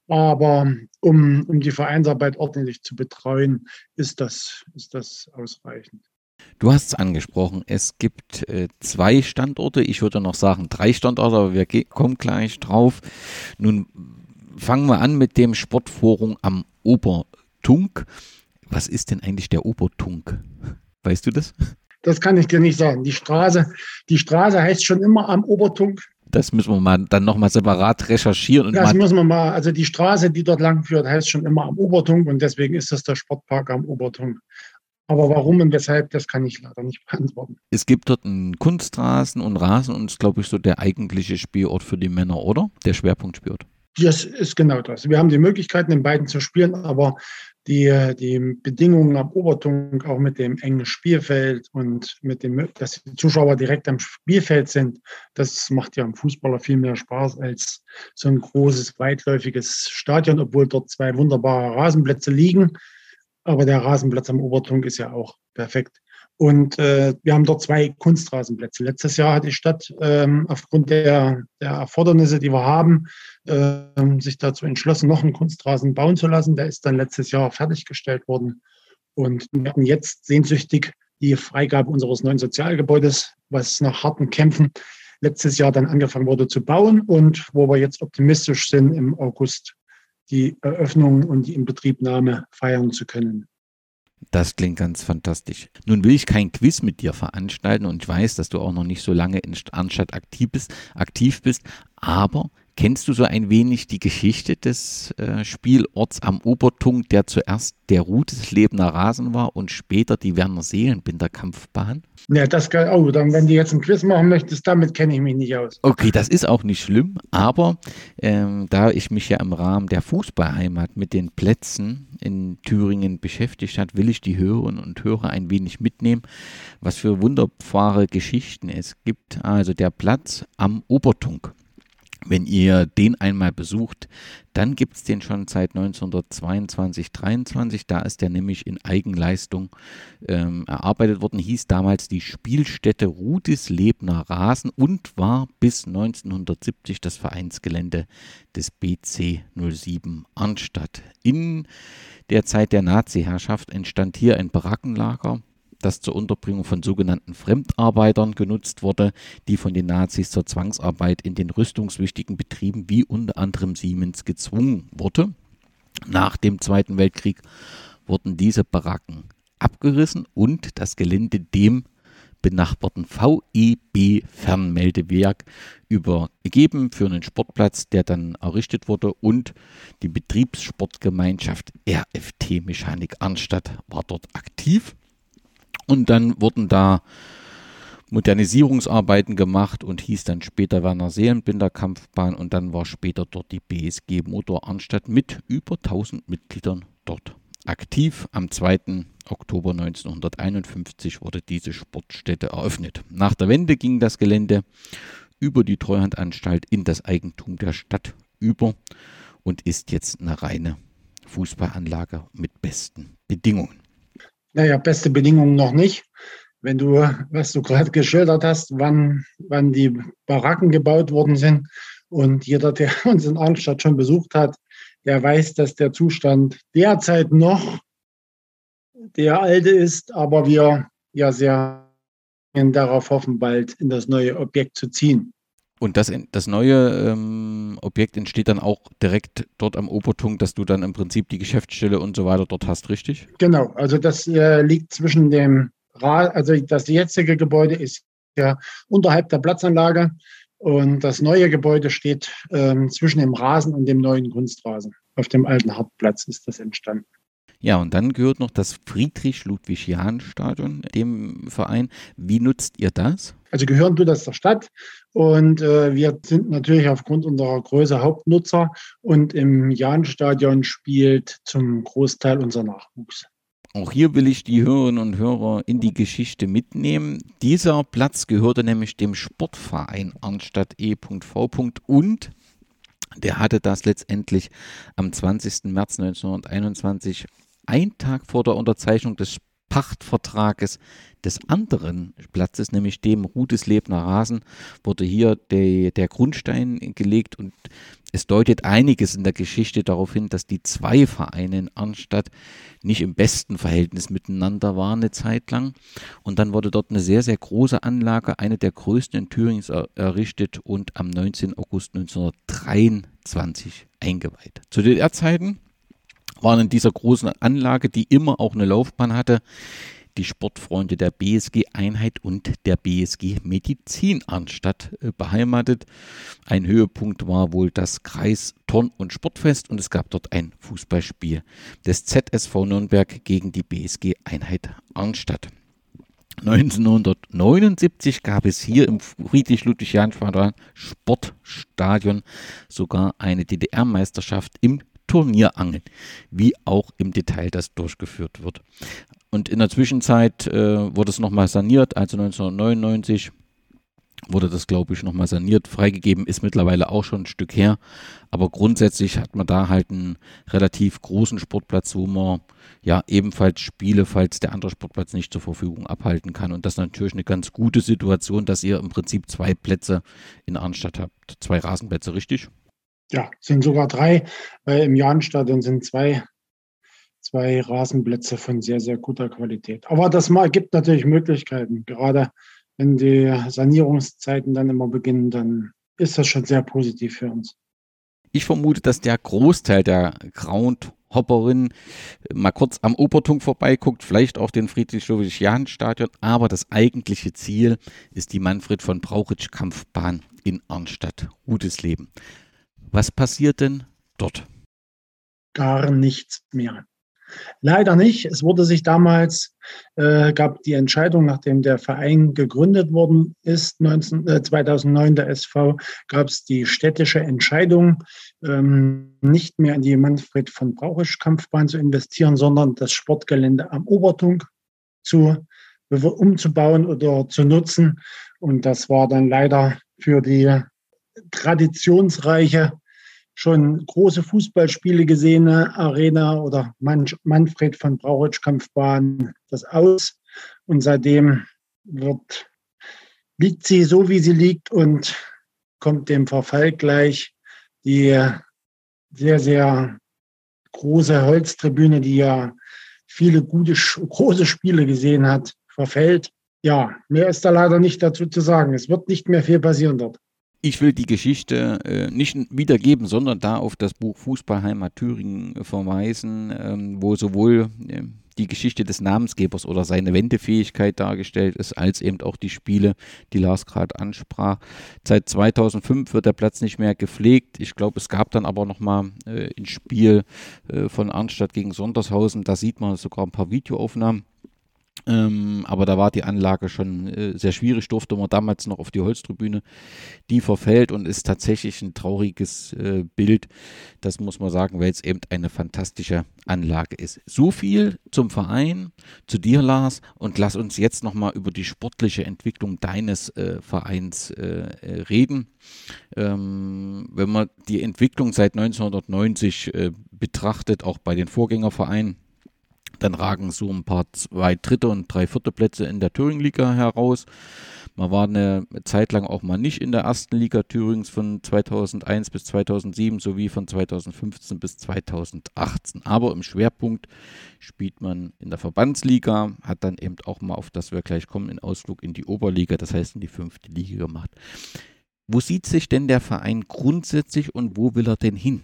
aber um, um die Vereinsarbeit ordentlich zu betreuen, ist das, ist das ausreichend. Du hast es angesprochen, es gibt äh, zwei Standorte, ich würde noch sagen drei Standorte, aber wir ge- kommen gleich drauf. Nun fangen wir an mit dem Sportforum am Obertunk. Was ist denn eigentlich der Obertunk? Weißt du das? Das kann ich dir nicht sagen. Die Straße, die Straße heißt schon immer am Obertunk. Das müssen wir mal dann nochmal separat recherchieren. Und das mal müssen wir mal, also die Straße, die dort lang führt, heißt schon immer am Obertunk, und deswegen ist das der Sportpark am Obertunk. Aber warum und weshalb, das kann ich leider nicht beantworten. Es gibt dort einen Kunstrasen und Rasen, und ist, glaube ich, so der eigentliche Spielort für die Männer, oder? Der Schwerpunktspielort. Das ist genau das. Wir haben die Möglichkeiten, in beiden zu spielen, aber die, die Bedingungen am Obertunk, auch mit dem engen Spielfeld und mit dem, dass die Zuschauer direkt am Spielfeld sind, das macht ja am Fußballer viel mehr Spaß als so ein großes, weitläufiges Stadion, obwohl dort zwei wunderbare Rasenplätze liegen. Aber der Rasenplatz am Obertunk ist ja auch perfekt. Und äh, wir haben dort zwei Kunstrasenplätze. Letztes Jahr hat die Stadt ähm, aufgrund der, der Erfordernisse, die wir haben, äh, sich dazu entschlossen, noch einen Kunstrasen bauen zu lassen. Der ist dann letztes Jahr fertiggestellt worden. Und wir hatten jetzt sehnsüchtig die Freigabe unseres neuen Sozialgebäudes, was nach harten Kämpfen letztes Jahr dann angefangen wurde zu bauen und wo wir jetzt optimistisch sind, im August die Eröffnung und die Inbetriebnahme feiern zu können. Das klingt ganz fantastisch. Nun will ich kein Quiz mit dir veranstalten und ich weiß, dass du auch noch nicht so lange in Arnstadt aktiv bist, aktiv bist, aber kennst du so ein wenig die Geschichte des äh, Spielorts am Obertung, der zuerst der Rudeslebener Rasen war und später die Werner-Seelenbinder-Kampfbahn? Ja, das kann, oh, dann, wenn du jetzt ein Quiz machen möchtest, damit kenne ich mich nicht aus. Okay, das ist auch nicht schlimm, aber ähm, da ich mich ja im Rahmen der Fußballheimat mit den Plätzen in Thüringen beschäftigt habe, will ich die Hörerinnen und Hörer ein wenig mitnehmen, was für wunderbare Geschichten es gibt. Also der Platz am Obertung. Wenn ihr den einmal besucht, dann gibt es den schon seit neunzehnhundertzweiundzwanzig, dreiundzwanzig. Da ist der nämlich in Eigenleistung ähm, erarbeitet worden. Hieß damals die Spielstätte Rudeslebener Rasen und war bis neunzehnhundertsiebzig das Vereinsgelände des B C null sieben Arnstadt. In der Zeit der Nazi-Herrschaft entstand hier ein Barackenlager, das zur Unterbringung von sogenannten Fremdarbeitern genutzt wurde, die von den Nazis zur Zwangsarbeit in den rüstungswichtigen Betrieben wie unter anderem Siemens gezwungen wurde. Nach dem Zweiten Weltkrieg wurden diese Baracken abgerissen und das Gelände dem benachbarten V E B-Fernmeldewerk übergeben für einen Sportplatz, der dann errichtet wurde, und die Betriebssportgemeinschaft R F T Mechanik Arnstadt war dort aktiv. Und dann wurden da Modernisierungsarbeiten gemacht und hieß dann später Werner-Seelenbinder-Kampfbahn und dann war später dort die B S G Motor Arnstadt mit über tausend Mitgliedern dort aktiv. Am zweiten Oktober neunzehnhunderteinundfünfzig wurde diese Sportstätte eröffnet. Nach der Wende ging das Gelände über die Treuhandanstalt in das Eigentum der Stadt über und ist jetzt eine reine Fußballanlage mit besten Bedingungen. Naja, beste Bedingungen noch nicht. Wenn du, was du gerade geschildert hast, wann, wann die Baracken gebaut worden sind und jeder, der uns in Arnstadt schon besucht hat, der weiß, dass der Zustand derzeit noch der alte ist, aber wir ja sehr darauf hoffen, bald in das neue Objekt zu ziehen. Und das, das neue ähm, Objekt entsteht dann auch direkt dort am Obertung, dass du dann im Prinzip die Geschäftsstelle und so weiter dort hast, richtig? Genau, also das äh, liegt zwischen dem, Ra- also das jetzige Gebäude ist ja unterhalb der Platzanlage und das neue Gebäude steht ähm, zwischen dem Rasen und dem neuen Kunstrasen. Auf dem alten Hartplatz ist das entstanden. Ja, und dann gehört noch das Friedrich-Ludwig-Jahn-Stadion dem Verein. Wie nutzt ihr das? Also gehören tut das der Stadt und äh, wir sind natürlich aufgrund unserer Größe Hauptnutzer und im Jahn-Stadion spielt zum Großteil unser Nachwuchs. Auch hier will ich die Hörerinnen und Hörer in die Geschichte mitnehmen. Dieser Platz gehörte nämlich dem Sportverein Arnstadt E V und der hatte das letztendlich am zwanzigsten März neunzehnhunderteinundzwanzig, ein Tag vor der Unterzeichnung des Pachtvertrages des anderen Platzes, nämlich dem Rudeslebener Rasen, wurde hier de, der Grundstein gelegt und es deutet einiges in der Geschichte darauf hin, dass die zwei Vereine in Arnstadt nicht im besten Verhältnis miteinander waren eine Zeit lang. Und dann wurde dort eine sehr, sehr große Anlage, eine der größten in Thüringen, er, errichtet und am neunzehnten August neunzehnhundertdreiundzwanzig eingeweiht. Zu D D R-Zeiten waren in dieser großen Anlage, die immer auch eine Laufbahn hatte, die Sportfreunde der B S G-Einheit und der B S G Medizin Arnstadt beheimatet. Ein Höhepunkt war wohl das Kreis-Turn- und Sportfest und es gab dort ein Fußballspiel des Z S V Nürnberg gegen die B S G-Einheit Arnstadt. neunzehnhundertneunundsiebzig gab es hier im Friedrich-Ludwig-Jahn-Sportstadion sogar eine D D R-Meisterschaft im Turnierangeln, wie auch im Detail das durchgeführt wird. Und in der Zwischenzeit äh, wurde es nochmal saniert, also neunzehnhundertneunundneunzig wurde das, glaube ich, nochmal saniert. Freigegeben ist mittlerweile auch schon ein Stück her. Aber grundsätzlich hat man da halt einen relativ großen Sportplatz, wo man ja ebenfalls Spiele, falls der andere Sportplatz nicht zur Verfügung abhalten kann. Und das ist natürlich eine ganz gute Situation, dass ihr im Prinzip zwei Plätze in Arnstadt habt. Zwei Rasenplätze, richtig? Ja, sind sogar drei, weil im Jahnstadion sind zwei, zwei Rasenplätze von sehr, sehr guter Qualität. Aber das mal gibt natürlich Möglichkeiten. Gerade wenn die Sanierungszeiten dann immer beginnen, dann ist das schon sehr positiv für uns. Ich vermute, dass der Großteil der Groundhopperin mal kurz am Obertung vorbeiguckt, vielleicht auch den Friedrich-Ludwig-Jahn-Stadion, aber das eigentliche Ziel ist die Manfred-von-Brauchitsch-Kampfbahn in Arnstadt, Rudesleben. Was passiert denn dort? Gar nichts mehr. Leider nicht. Es wurde sich damals, äh, gab die Entscheidung, nachdem der Verein gegründet worden ist, neunzehn, äh, zweitausendneun, der S V, gab es die städtische Entscheidung, ähm, nicht mehr in die Manfred-von-Brauchitsch-Kampfbahn zu investieren, sondern das Sportgelände am Obertung zu, umzubauen oder zu nutzen. Und das war dann leider für die traditionsreiche, schon große Fußballspiele gesehene Arena oder Manfred von Brauchitsch Kampfbahn das aus. Und seitdem wird, liegt sie so, wie sie liegt und kommt dem Verfall gleich. Die sehr, sehr große Holztribüne, die ja viele gute, große Spiele gesehen hat, verfällt. Ja, mehr ist da leider nicht dazu zu sagen. Es wird nicht mehr viel passieren dort. Ich will die Geschichte äh, nicht wiedergeben, sondern da auf das Buch Fußballheimat Thüringen äh, verweisen, ähm, wo sowohl äh, die Geschichte des Namensgebers oder seine Wendefähigkeit dargestellt ist, als eben auch die Spiele, die Lars gerade ansprach. Seit zweitausendfünf wird der Platz nicht mehr gepflegt. Ich glaube, es gab dann aber nochmal äh, ein Spiel äh, von Arnstadt gegen Sondershausen. Da sieht man sogar ein paar Videoaufnahmen. Ähm, aber da war die Anlage schon äh, sehr schwierig, durfte man damals noch auf die Holztribüne. Die verfällt und ist tatsächlich ein trauriges äh, Bild. Das muss man sagen, weil es eben eine fantastische Anlage ist. So viel zum Verein, zu dir, Lars, und lass uns jetzt nochmal über die sportliche Entwicklung deines äh, Vereins äh, reden. Ähm, wenn man die Entwicklung seit neunzehnhundertneunzig äh, betrachtet, auch bei den Vorgängervereinen, dann ragen so ein paar zwei dritte und drei vierte Plätze in der Thüringen-Liga heraus. Man war eine Zeit lang auch mal nicht in der ersten Liga Thürings von zweitausendeins bis zweitausendsieben sowie von zweitausendfünfzehn bis zweitausendachtzehn. Aber im Schwerpunkt spielt man in der Verbandsliga, hat dann eben auch mal, auf das wir gleich kommen, einen Ausflug in die Oberliga, das heißt in die fünfte Liga gemacht. Wo sieht sich denn der Verein grundsätzlich und wo will er denn hin?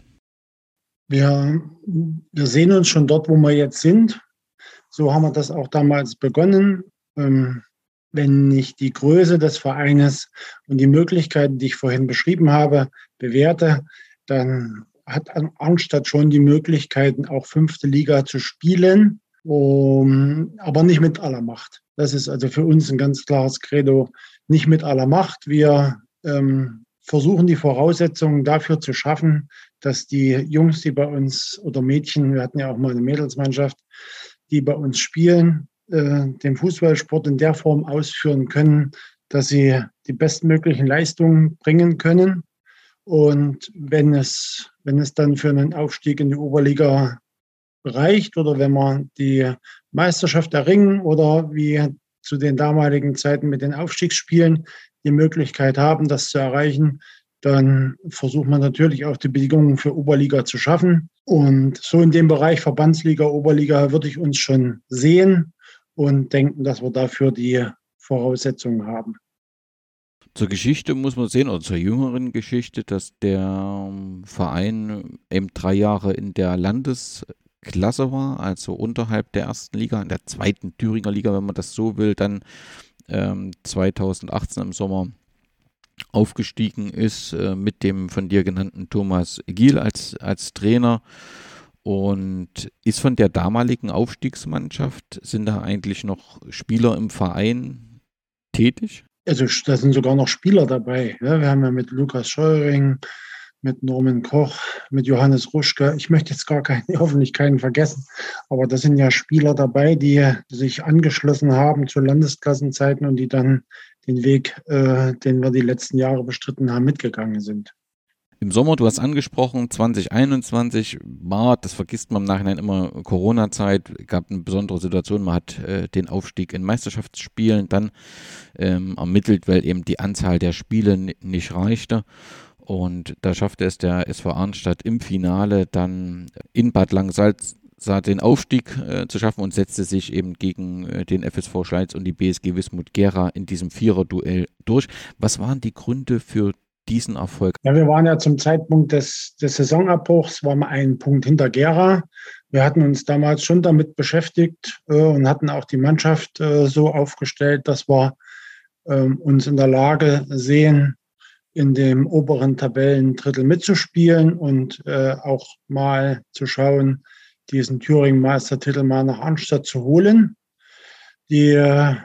Wir, wir sehen uns schon dort, wo wir jetzt sind. So haben wir das auch damals begonnen. Ähm, wenn ich die Größe des Vereines und die Möglichkeiten, die ich vorhin beschrieben habe, bewerte, dann hat Arnstadt schon die Möglichkeiten, auch fünfte Liga zu spielen, um, aber nicht mit aller Macht. Das ist also für uns ein ganz klares Credo, nicht mit aller Macht. Wir ähm, versuchen die Voraussetzungen dafür zu schaffen, dass die Jungs, die bei uns, oder Mädchen, wir hatten ja auch mal eine Mädelsmannschaft, die bei uns spielen, äh, den Fußballsport in der Form ausführen können, dass sie die bestmöglichen Leistungen bringen können. Und wenn es, wenn es dann für einen Aufstieg in die Oberliga reicht oder wenn wir die Meisterschaft erringen oder wie zu den damaligen Zeiten mit den Aufstiegsspielen die Möglichkeit haben, das zu erreichen, dann versucht man natürlich auch die Bedingungen für Oberliga zu schaffen. Und so in dem Bereich Verbandsliga, Oberliga würde ich uns schon sehen und denken, dass wir dafür die Voraussetzungen haben. Zur Geschichte muss man sehen, oder zur jüngeren Geschichte, dass der Verein eben drei Jahre in der Landesklasse war, also unterhalb der ersten Liga, in der zweiten Thüringer Liga, wenn man das so will, dann ähm, zweitausendachtzehn im Sommer aufgestiegen ist äh, mit dem von dir genannten Thomas Giel als, als Trainer und ist von der damaligen Aufstiegsmannschaft, sind da eigentlich noch Spieler im Verein tätig? Also da sind sogar noch Spieler dabei. Ja, wir haben ja mit Lukas Scheuring, mit Norman Koch, mit Johannes Ruschke. Ich möchte jetzt gar keinen, hoffentlich keinen vergessen, aber da sind ja Spieler dabei, die sich angeschlossen haben zu Landesklassenzeiten und die dann den Weg, äh, den wir die letzten Jahre bestritten haben, mitgegangen sind. Im Sommer, du hast angesprochen, zwanzig einundzwanzig war, das vergisst man im Nachhinein immer, Corona-Zeit, gab eine besondere Situation, man hat äh, den Aufstieg in Meisterschaftsspielen dann ähm, ermittelt, weil eben die Anzahl der Spiele n- nicht reichte. Und da schaffte es der S V Arnstadt im Finale dann in Bad Langensalza den Aufstieg äh, zu schaffen und setzte sich eben gegen äh, den F S V Schleiz und die B S G Wismut Gera in diesem Vierer-Duell durch. Was waren die Gründe für diesen Erfolg? Ja, wir waren ja zum Zeitpunkt des, des Saisonabbruchs, waren wir einen Punkt hinter Gera. Wir hatten uns damals schon damit beschäftigt äh, und hatten auch die Mannschaft äh, so aufgestellt, dass wir äh, uns in der Lage sehen, in dem oberen Tabellendrittel mitzuspielen und äh, auch mal zu schauen, diesen Thüringen-Meistertitel mal nach Arnstadt zu holen. Die, äh,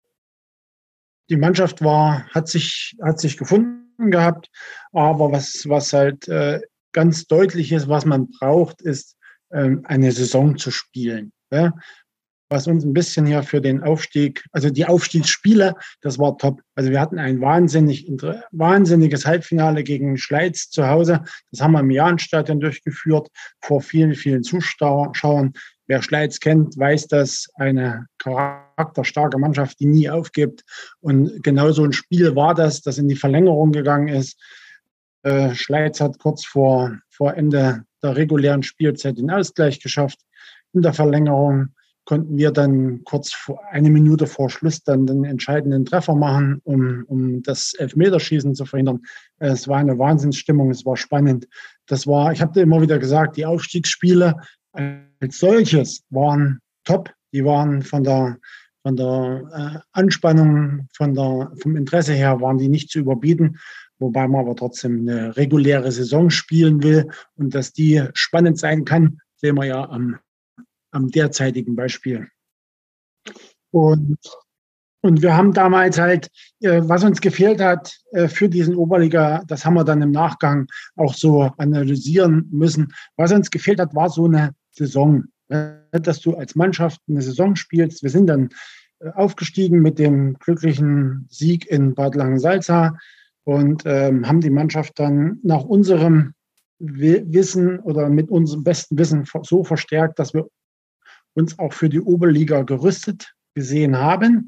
die Mannschaft war, hat sich, hat sich gefunden gehabt, aber was, was halt äh, ganz deutlich ist, was man braucht, ist ähm, eine Saison zu spielen. Ja? Was uns ein bisschen hier für den Aufstieg, also die Aufstiegsspiele, das war top. Also wir hatten ein wahnsinnig, wahnsinniges Halbfinale gegen Schleiz zu Hause. Das haben wir im Jahnstadion durchgeführt, vor vielen, vielen Zuschauern. Wer Schleiz kennt, weiß, dass eine charakterstarke Mannschaft, die nie aufgibt. Und genau so ein Spiel war das, das in die Verlängerung gegangen ist. Äh, Schleiz hat kurz vor, vor Ende der regulären Spielzeit den Ausgleich geschafft. In der Verlängerung konnten wir dann kurz vor, eine Minute vor Schluss dann den entscheidenden Treffer machen, um, um das Elfmeterschießen zu verhindern. Es war eine Wahnsinnsstimmung, es war spannend. Das war, ich habe immer wieder gesagt, die Aufstiegsspiele als solches waren top. Die waren von der, von der äh, Anspannung, von der, vom Interesse her waren die nicht zu überbieten, wobei man aber trotzdem eine reguläre Saison spielen will und dass die spannend sein kann, sehen wir ja am, am derzeitigen Beispiel. Und Und wir haben damals halt, äh, was uns gefehlt hat äh, für diesen Oberliga, das haben wir dann im Nachgang auch so analysieren müssen. Was uns gefehlt hat, war so eine Saison, äh, dass du als Mannschaft eine Saison spielst. Wir sind dann äh, aufgestiegen mit dem glücklichen Sieg in Bad Langensalza und ähm, haben die Mannschaft dann nach unserem Wissen oder mit unserem besten Wissen so verstärkt, dass wir uns auch für die Oberliga gerüstet gesehen haben.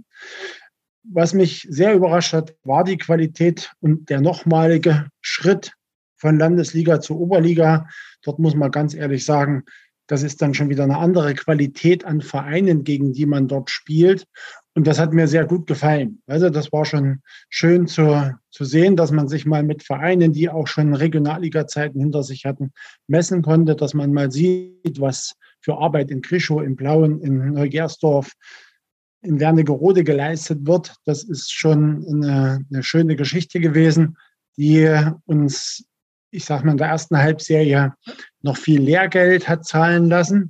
Was mich sehr überrascht hat, war die Qualität und der nochmalige Schritt von Landesliga zur Oberliga. Dort muss man ganz ehrlich sagen, das ist dann schon wieder eine andere Qualität an Vereinen, gegen die man dort spielt. Und das hat mir sehr gut gefallen. Also das war schon schön zu, zu sehen, dass man sich mal mit Vereinen, die auch schon Regionalliga-Zeiten hinter sich hatten, messen konnte, dass man mal sieht, was für Arbeit in Krischow, in Plauen, in Neugersdorf, in Wernigerode geleistet wird. Das ist schon eine, eine schöne Geschichte gewesen, die uns, ich sage mal, in der ersten Halbserie noch viel Lehrgeld hat zahlen lassen.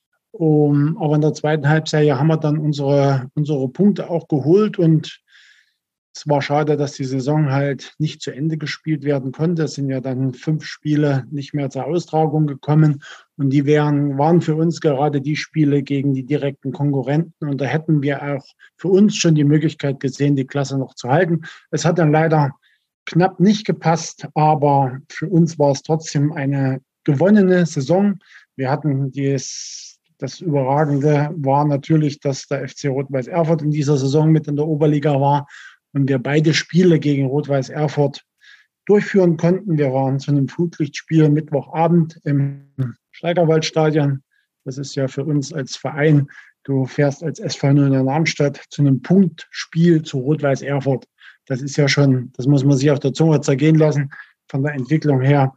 Um, aber in der zweiten Halbserie haben wir dann unsere, unsere Punkte auch geholt und es war schade, dass die Saison halt nicht zu Ende gespielt werden konnte. Es sind ja dann fünf Spiele nicht mehr zur Austragung gekommen und die wären, waren für uns gerade die Spiele gegen die direkten Konkurrenten und da hätten wir auch für uns schon die Möglichkeit gesehen, die Klasse noch zu halten. Es hat dann leider knapp nicht gepasst, aber für uns war es trotzdem eine gewonnene Saison. Wir hatten dies, das Überragende war natürlich, dass der F C Rot-Weiß Erfurt in dieser Saison mit in der Oberliga war und wir beide Spiele gegen Rot-Weiß Erfurt durchführen konnten. Wir waren zu einem Flutlichtspiel Mittwochabend im Steigerwaldstadion. Das ist ja für uns als Verein, du fährst als S V null in Arnstadt zu einem Punktspiel zu Rot-Weiß Erfurt. Das ist ja schon, das muss man sich auf der Zunge zergehen lassen, von der Entwicklung her.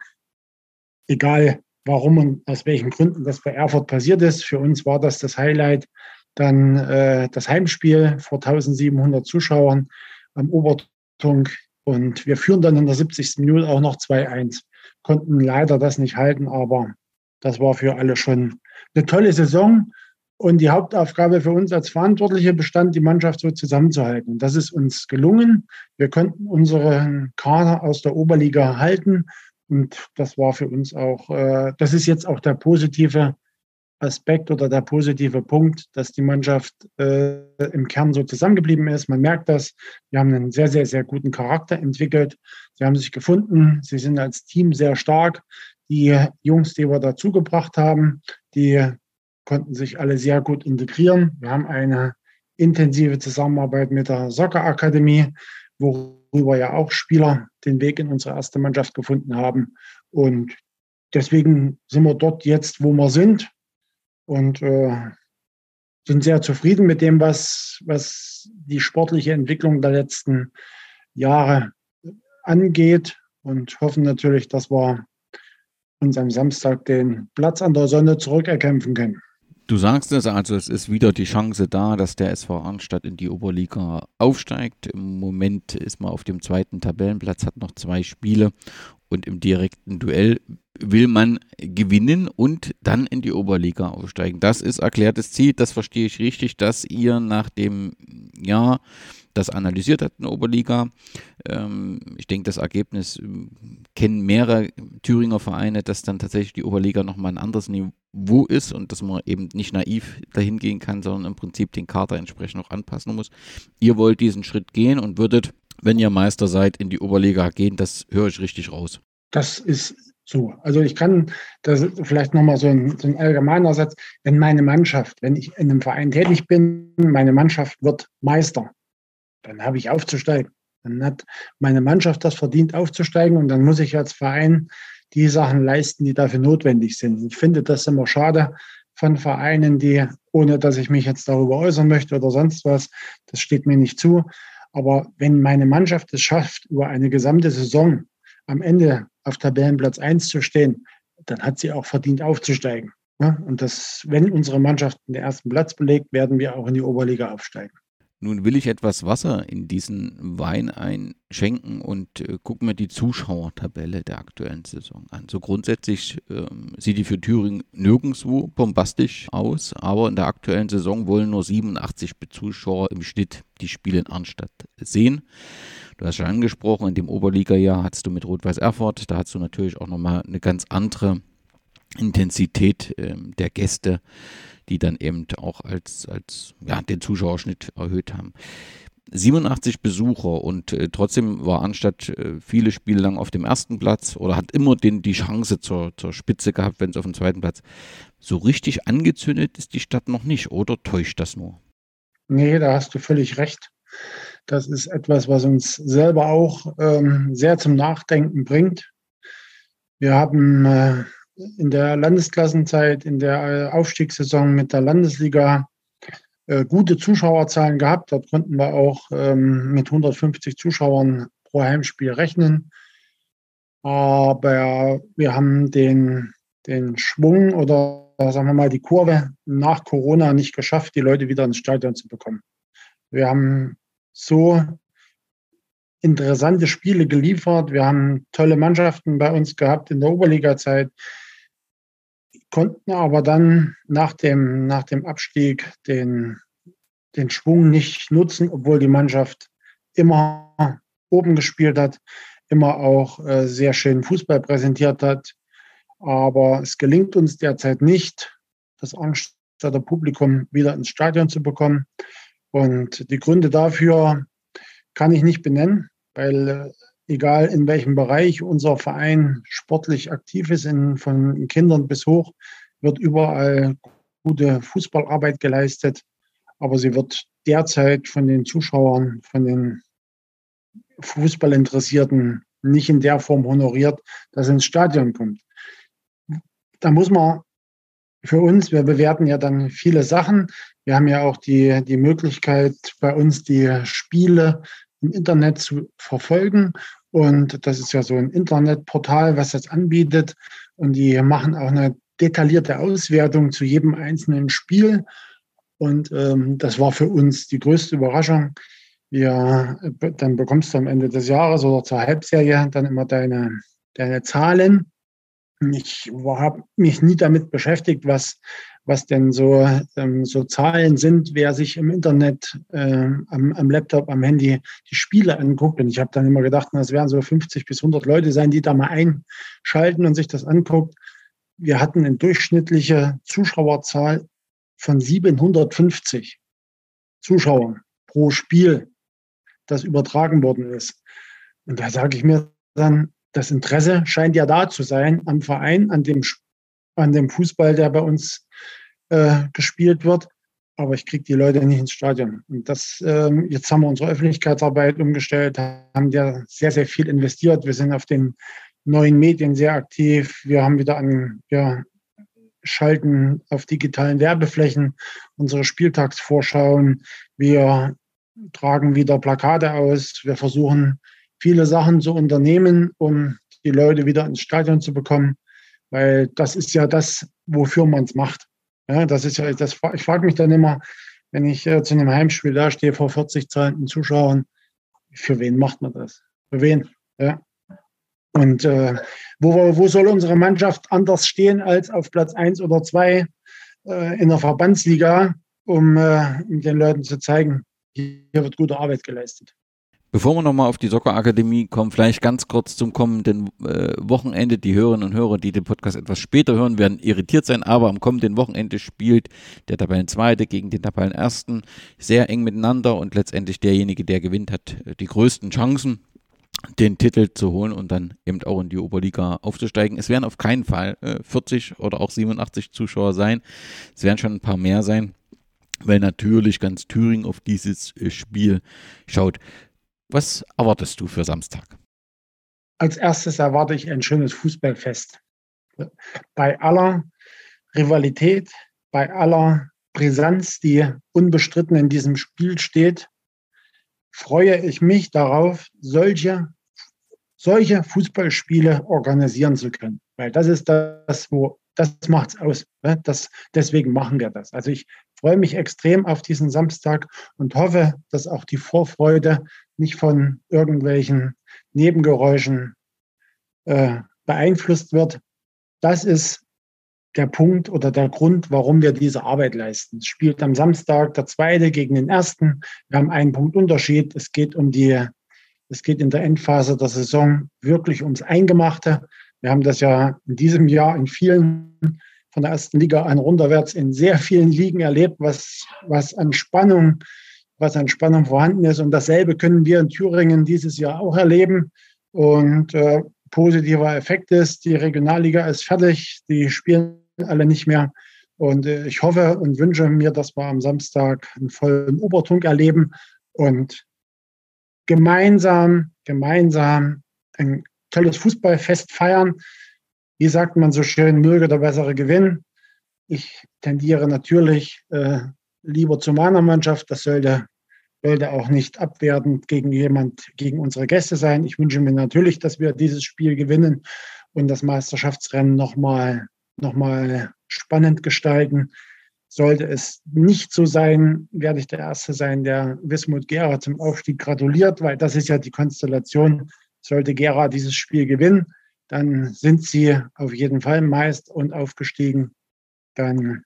Egal, warum und aus welchen Gründen das bei Erfurt passiert ist. Für uns war das das Highlight. Dann äh, das Heimspiel vor eintausendsiebenhundert Zuschauern am Obertunk. Und wir führen dann in der siebzigsten Minute auch noch zwei eins. Konnten leider das nicht halten, aber das war für alle schon eine tolle Saison. Und die Hauptaufgabe für uns als Verantwortliche bestand, die Mannschaft so zusammenzuhalten. Und das ist uns gelungen. Wir konnten unseren Kader aus der Oberliga halten. Und das war für uns auch, äh, das ist jetzt auch der positive Aspekt oder der positive Punkt, dass die Mannschaft äh, im Kern so zusammengeblieben ist. Man merkt das. Wir haben einen sehr, sehr, sehr guten Charakter entwickelt. Sie haben sich gefunden. Sie sind als Team sehr stark. Die Jungs, die wir dazugebracht haben, die konnten sich alle sehr gut integrieren. Wir haben eine intensive Zusammenarbeit mit der Soccer Akademie, worüber ja auch Spieler den Weg in unsere erste Mannschaft gefunden haben. Und deswegen sind wir dort jetzt, wo wir sind, und äh, sind sehr zufrieden mit dem, was, was die sportliche Entwicklung der letzten Jahre angeht, und hoffen natürlich, dass wir uns am Samstag den Platz an der Sonne zurückerkämpfen können. Du sagst es, also es ist wieder die Chance da, dass der S V Arnstadt in die Oberliga aufsteigt. Im Moment ist man auf dem zweiten Tabellenplatz, hat noch zwei Spiele und im direkten Duell will man gewinnen und dann in die Oberliga aufsteigen. Das ist erklärtes Ziel, das verstehe ich richtig, dass ihr nach dem Jahr das analysiert habt in der Oberliga. Ähm, ich denke, das Ergebnis ähm, kennen mehrere Thüringer Vereine, dass dann tatsächlich die Oberliga nochmal ein anderes Niveau ist und dass man eben nicht naiv dahin gehen kann, sondern im Prinzip den Kader entsprechend noch anpassen muss. Ihr wollt diesen Schritt gehen und würdet, wenn ihr Meister seid, in die Oberliga gehen. Das höre ich richtig raus. Das ist so. Also ich kann, das ist vielleicht nochmal so ein, so ein allgemeiner Satz, wenn meine Mannschaft, wenn ich in einem Verein tätig bin, meine Mannschaft wird Meister, dann habe ich aufzusteigen. Dann hat meine Mannschaft das verdient, aufzusteigen, und dann muss ich als Verein die Sachen leisten, die dafür notwendig sind. Ich finde das immer schade von Vereinen, die, ohne dass ich mich jetzt darüber äußern möchte oder sonst was, das steht mir nicht zu. Aber wenn meine Mannschaft es schafft, über eine gesamte Saison am Ende auf Tabellenplatz eins zu stehen, dann hat sie auch verdient, aufzusteigen. Und das, wenn unsere Mannschaft den ersten Platz belegt, werden wir auch in die Oberliga aufsteigen. Nun will ich etwas Wasser in diesen Wein einschenken und äh, gucke mir die Zuschauertabelle der aktuellen Saison an. So grundsätzlich ähm, sieht die für Thüringen nirgendwo bombastisch aus, aber in der aktuellen Saison wollen nur siebenundachtzig Zuschauer im Schnitt die Spiele in Arnstadt sehen. Du hast schon angesprochen, in dem Oberliga-Jahr hattest du mit Rot-Weiß Erfurt, da hast du natürlich auch nochmal eine ganz andere Intensität äh, der Gäste, die dann eben auch als, als ja, den Zuschauerschnitt erhöht haben. siebenundachtzig Besucher und äh, trotzdem war Arnstadt äh, viele Spiele lang auf dem ersten Platz oder hat immer den, die Chance zur, zur Spitze gehabt, wenn es auf dem zweiten Platz. So richtig angezündet ist die Stadt noch nicht, oder täuscht das nur? Nee, da hast du völlig recht. Das ist etwas, was uns selber auch ähm, sehr zum Nachdenken bringt. Wir haben äh, in der Landesklassenzeit, in der Aufstiegssaison mit der Landesliga äh, gute Zuschauerzahlen gehabt. Dort konnten wir auch ähm, mit hundertfünfzig Zuschauern pro Heimspiel rechnen. Aber wir haben den, den Schwung oder sagen wir mal die Kurve nach Corona nicht geschafft, die Leute wieder ins Stadion zu bekommen. Wir haben so interessante Spiele geliefert. Wir haben tolle Mannschaften bei uns gehabt in der Oberliga-Zeit, konnten aber dann nach dem, nach dem Abstieg den, den Schwung nicht nutzen, obwohl die Mannschaft immer oben gespielt hat, immer auch äh, sehr schön Fußball präsentiert hat. Aber es gelingt uns derzeit nicht, das Arnstädter Publikum wieder ins Stadion zu bekommen. Und die Gründe dafür kann ich nicht benennen, weil äh, egal in welchem Bereich unser Verein sportlich aktiv ist, in, von Kindern bis hoch, wird überall gute Fußballarbeit geleistet. Aber sie wird derzeit von den Zuschauern, von den Fußballinteressierten nicht in der Form honoriert, dass ins Stadion kommt. Da muss man für uns, wir bewerten ja dann viele Sachen. Wir haben ja auch die, die Möglichkeit, bei uns die Spiele im Internet zu verfolgen. Und das ist ja so ein Internetportal, was das anbietet. Und die machen auch eine detaillierte Auswertung zu jedem einzelnen Spiel. Und ähm, das war für uns die größte Überraschung. Wir, dann bekommst du am Ende des Jahres oder zur Halbserie dann immer deine, deine Zahlen. Ich habe mich nie damit beschäftigt, was, was denn so, ähm, so Zahlen sind, wer sich im Internet, äh, am, am Laptop, am Handy die Spiele anguckt. Und ich habe dann immer gedacht, na, es werden so fünfzig bis hundert Leute sein, die da mal einschalten und sich das anguckt. wir hatten eine durchschnittliche Zuschauerzahl von siebenhundertfünfzig Zuschauern pro Spiel, das übertragen worden ist. Und da sage ich mir dann, das Interesse scheint ja da zu sein am Verein, an dem, an dem Fußball, der bei uns äh, gespielt wird. Aber ich kriege die Leute nicht ins Stadion. Und das, ähm, jetzt haben wir unsere Öffentlichkeitsarbeit umgestellt, haben ja sehr, sehr viel investiert. Wir sind auf den neuen Medien sehr aktiv. Wir haben wieder an, ja, schalten auf digitalen Werbeflächen unsere Spieltagsvorschauen. Wir tragen wieder Plakate aus. Wir versuchen, viele Sachen zu unternehmen, um die Leute wieder ins Stadion zu bekommen. Weil das ist ja das, wofür man es macht. Ja, das ist ja, das, ich frage mich dann immer, wenn ich äh, zu einem Heimspiel da stehe vor vierzig zahlenden Zuschauern, für wen macht man das? Für wen? Ja. Und äh, wo, wo soll unsere Mannschaft anders stehen als auf Platz eins oder zwei äh, in der Verbandsliga, um, äh, um den Leuten zu zeigen, hier wird gute Arbeit geleistet. Bevor wir nochmal auf die Soccer-Akademie kommen, vielleicht ganz kurz zum kommenden äh, Wochenende. Die Hörerinnen und Hörer, die den Podcast etwas später hören, werden irritiert sein, aber am kommenden Wochenende spielt der Tabellenzweite gegen den Tabellenersten sehr eng miteinander und letztendlich derjenige, der gewinnt, hat die größten Chancen, den Titel zu holen und dann eben auch in die Oberliga aufzusteigen. Es werden auf keinen Fall äh, vierzig oder auch siebenundachtzig Zuschauer sein. Es werden schon ein paar mehr sein, weil natürlich ganz Thüringen auf dieses äh, Spiel schaut. Was erwartest du für Samstag? Als erstes erwarte ich ein schönes Fußballfest. Bei aller Rivalität, bei aller Brisanz, die unbestritten in diesem Spiel steht, freue ich mich darauf, solche, solche Fußballspiele organisieren zu können. Weil das ist das, wo das macht es aus. Das, deswegen machen wir das. Also ich freue mich extrem auf diesen Samstag und hoffe, dass auch die Vorfreude nicht von irgendwelchen Nebengeräuschen äh, beeinflusst wird. Das ist der Punkt oder der Grund, warum wir diese Arbeit leisten. Es spielt am Samstag der Zweite gegen den Ersten. Wir haben einen Punkt Unterschied. Es geht um die, es geht in der Endphase der Saison wirklich ums Eingemachte. Wir haben das ja in diesem Jahr in vielen, von der ersten Liga an runterwärts, in sehr vielen Ligen erlebt, was, was an Spannung, was an Spannung vorhanden ist. Und dasselbe können wir in Thüringen dieses Jahr auch erleben. Und äh, positiver Effekt ist, die Regionalliga ist fertig, die spielen alle nicht mehr. Und äh, ich hoffe und wünsche mir, dass wir am Samstag einen vollen Obertunk erleben und gemeinsam, gemeinsam ein tolles Fußballfest feiern. Wie sagt man so schön, möge der Bessere gewinnen. Ich tendiere natürlich äh, lieber zu meiner Mannschaft. Das sollte, sollte auch nicht abwertend gegen jemand, gegen unsere Gäste sein. Ich wünsche mir natürlich, dass wir dieses Spiel gewinnen und das Meisterschaftsrennen nochmal noch mal spannend gestalten. Sollte es nicht so sein, werde ich der Erste sein, der Wismut Gera zum Aufstieg gratuliert, weil das ist ja die Konstellation. Sollte Gera dieses Spiel gewinnen, dann sind sie auf jeden Fall Meister und aufgestiegen. Dann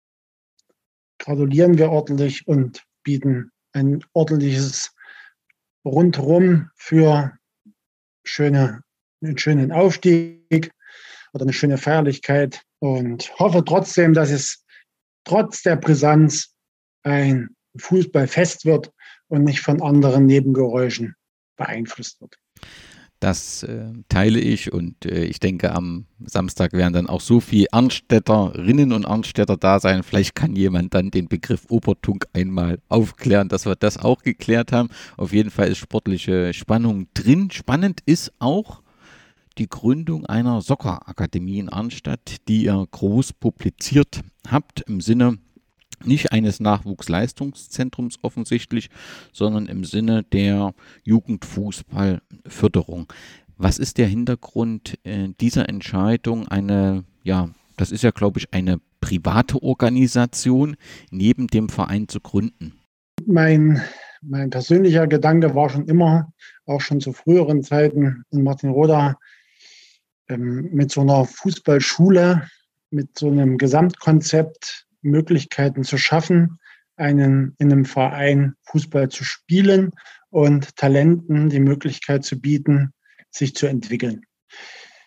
gratulieren wir ordentlich und bieten ein ordentliches Rundrum für schöne, einen schönen Aufstieg oder eine schöne Feierlichkeit und hoffe trotzdem, dass es trotz der Brisanz ein Fußballfest wird und nicht von anderen Nebengeräuschen beeinflusst wird. Das äh, teile ich und äh, ich denke, am Samstag werden dann auch so viele Arnstädterinnen und Arnstädter da sein. Vielleicht kann jemand dann den Begriff Obertunk einmal aufklären, dass wir das auch geklärt haben. Auf jeden Fall ist sportliche Spannung drin. Spannend ist auch die Gründung einer Soccer-Akademie in Arnstadt, die ihr groß publiziert habt, im Sinne nicht eines Nachwuchsleistungszentrums offensichtlich, sondern im Sinne der Jugendfußballförderung. Was ist der Hintergrund äh, dieser Entscheidung? Eine, ja, das ist ja, glaube ich, eine private Organisation neben dem Verein zu gründen. Mein, mein persönlicher Gedanke war schon immer, auch schon zu früheren Zeiten in Martinroda, ähm, mit so einer Fußballschule, mit so einem Gesamtkonzept Möglichkeiten zu schaffen, einen, in einem Verein Fußball zu spielen und Talenten die Möglichkeit zu bieten, sich zu entwickeln.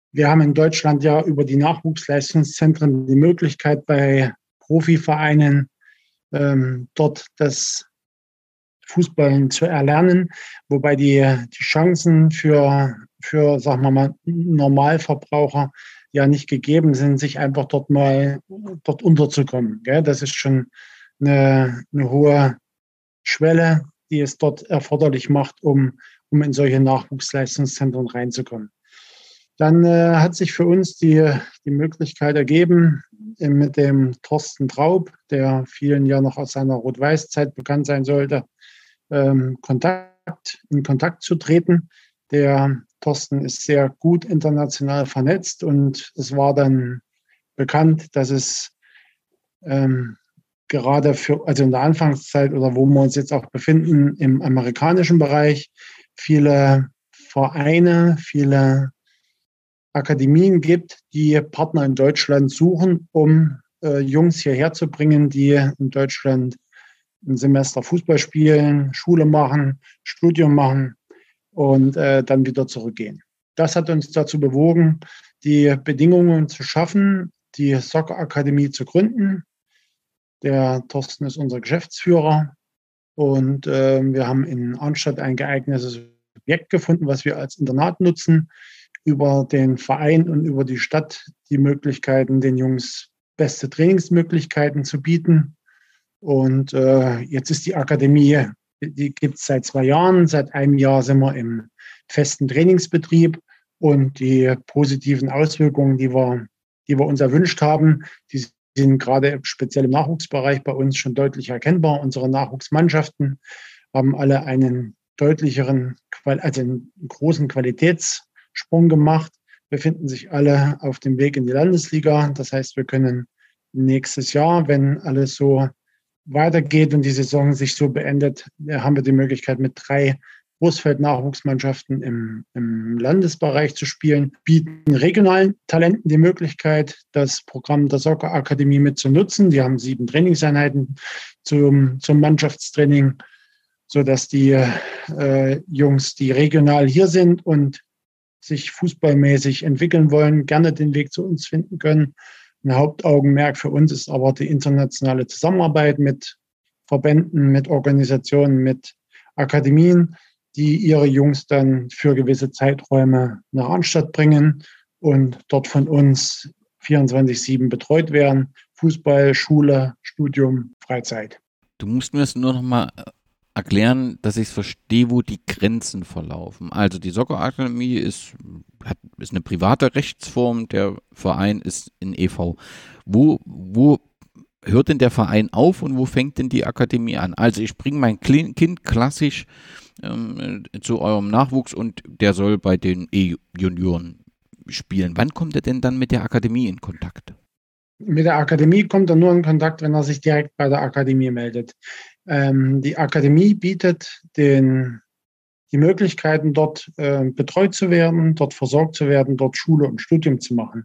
Wir haben in Deutschland ja über die Nachwuchsleistungszentren die Möglichkeit, bei Profivereinen ähm, dort das Fußballen zu erlernen, wobei die, die Chancen für, für, sagen wir mal, Normalverbraucher ja nicht gegeben sind, sich einfach dort mal dort unterzukommen. Gell? Das ist schon eine, eine hohe Schwelle, die es dort erforderlich macht, um, um in solche Nachwuchsleistungszentren reinzukommen. Dann äh, hat sich für uns die, die Möglichkeit ergeben, äh, mit dem Thorsten Traub, der vielen ja noch aus seiner Rot-Weiß-Zeit bekannt sein sollte, ähm, Kontakt, in Kontakt zu treten. Der Thorsten ist sehr gut international vernetzt und es war dann bekannt, dass es ähm, gerade für, also in der Anfangszeit oder wo wir uns jetzt auch befinden, im amerikanischen Bereich, viele Vereine, viele Akademien gibt, die Partner in Deutschland suchen, um äh, Jungs hierher zu bringen, die in Deutschland ein Semester Fußball spielen, Schule machen, Studium machen und äh, dann wieder zurückgehen. Das hat uns dazu bewogen, die Bedingungen zu schaffen, die Soccer Akademie zu gründen. Der Thorsten ist unser Geschäftsführer und äh, wir haben in Arnstadt ein geeignetes Objekt gefunden, was wir als Internat nutzen, über den Verein und über die Stadt die Möglichkeiten, den Jungs beste Trainingsmöglichkeiten zu bieten. Und äh, jetzt ist die Akademie, die gibt es seit zwei Jahren. Seit einem Jahr sind wir im festen Trainingsbetrieb und die positiven Auswirkungen, die wir, die wir uns erwünscht haben, die sind gerade speziell im Nachwuchsbereich bei uns schon deutlich erkennbar. Unsere Nachwuchsmannschaften haben alle einen deutlicheren, also einen großen Qualitätssprung gemacht, befinden sich alle auf dem Weg in die Landesliga. Das heißt, wir können nächstes Jahr, wenn alles so weitergeht und die Saison sich so beendet, haben wir die Möglichkeit, mit drei Großfeld-Nachwuchsmannschaften im, im Landesbereich zu spielen, bieten regionalen Talenten die Möglichkeit, das Programm der Soccer Akademie mit zu nutzen. Die haben sieben Trainingseinheiten zum, zum Mannschaftstraining, sodass die äh, Jungs, die regional hier sind und sich fußballmäßig entwickeln wollen, gerne den Weg zu uns finden können. Ein Hauptaugenmerk für uns ist aber die internationale Zusammenarbeit mit Verbänden, mit Organisationen, mit Akademien, die ihre Jungs dann für gewisse Zeiträume nach Arnstadt bringen und dort von uns vierundzwanzig sieben betreut werden. Fußball, Schule, Studium, Freizeit. Du musst mir das nur noch mal erklären, dass ich es verstehe, wo die Grenzen verlaufen. Also die Soccer Akademie ist, hat, ist eine private Rechtsform, der Verein ist ein E V. Wo, wo hört denn der Verein auf und wo fängt denn die Akademie an? Also ich bringe mein Kind klassisch ähm, zu eurem Nachwuchs und der soll bei den E-Junioren spielen. Wann kommt er denn dann mit der Akademie in Kontakt? Mit der Akademie kommt er nur in Kontakt, wenn er sich direkt bei der Akademie meldet. Ähm, die Akademie bietet den, die Möglichkeiten, dort äh, betreut zu werden, dort versorgt zu werden, dort Schule und Studium zu machen.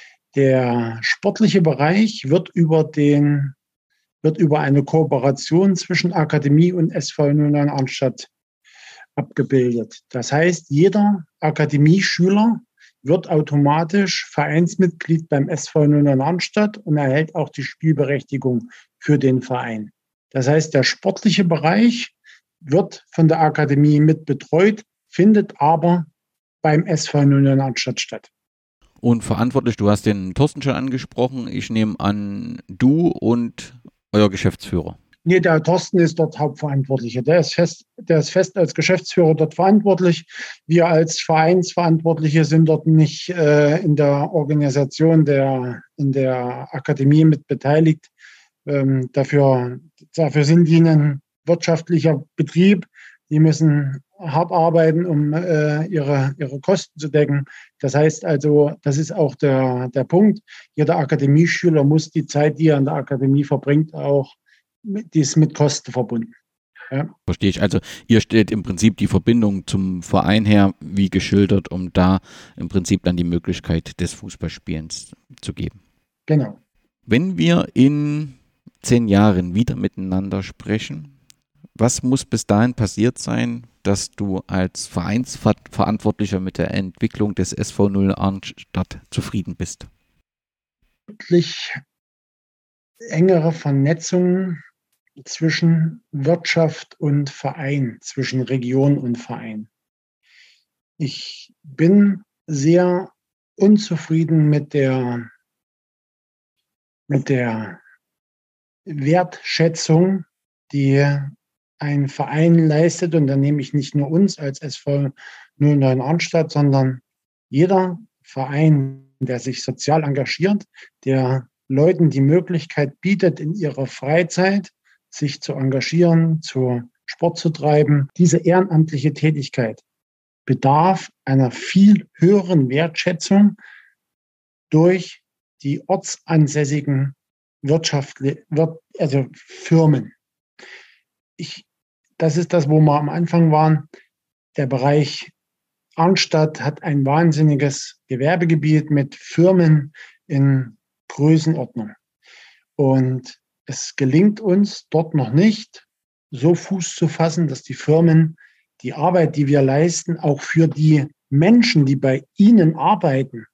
Der sportliche Bereich wird über, den, wird über eine Kooperation zwischen Akademie und S V null neun Arnstadt abgebildet. Das heißt, jeder Akademieschüler wird automatisch Vereinsmitglied beim S V null neun Arnstadt und erhält auch die Spielberechtigung für den Verein. Das heißt, der sportliche Bereich wird von der Akademie mit betreut, findet aber beim S V null neun Arnstadt statt. Und verantwortlich, du hast den Thorsten schon angesprochen, ich nehme an, du und euer Geschäftsführer. Nee, der Thorsten ist dort Hauptverantwortlicher. Der ist fest, der ist fest als Geschäftsführer dort verantwortlich. Wir als Vereinsverantwortliche sind dort nicht äh, in der Organisation der, in der Akademie mit beteiligt. Ähm, dafür, dafür sind die ein wirtschaftlicher Betrieb. Die müssen hart arbeiten, um äh, ihre, ihre Kosten zu decken. Das heißt also, das ist auch der, der Punkt. Jeder Akademieschüler muss die Zeit, die er an der Akademie verbringt, auch die ist mit Kosten verbunden. Ja. Verstehe ich. Also ihr stellt im Prinzip die Verbindung zum Verein her, wie geschildert, um da im Prinzip dann die Möglichkeit des Fußballspielens zu geben. Genau. Wenn wir in zehn Jahren wieder miteinander sprechen, was muss bis dahin passiert sein, dass du als Vereinsverantwortlicher mit der Entwicklung des S V null Arnstadt zufrieden bist? Wirklich engere Vernetzung zwischen Wirtschaft und Verein, zwischen Region und Verein. Ich bin sehr unzufrieden mit der, mit der Wertschätzung, die ein Verein leistet. Und da nehme ich nicht nur uns als S V null neun Arnstadt, sondern jeder Verein, der sich sozial engagiert, der Leuten die Möglichkeit bietet, in ihrer Freizeit sich zu engagieren, zu Sport zu treiben. Diese ehrenamtliche Tätigkeit bedarf einer viel höheren Wertschätzung durch die ortsansässigen wirtschaftlichen, also Firmen. Ich, das ist das, wo wir am Anfang waren. Der Bereich Arnstadt hat ein wahnsinniges Gewerbegebiet mit Firmen in Größenordnung. Und es gelingt uns dort noch nicht, so Fuß zu fassen, dass die Firmen die Arbeit, die wir leisten, auch für die Menschen, die bei ihnen arbeiten,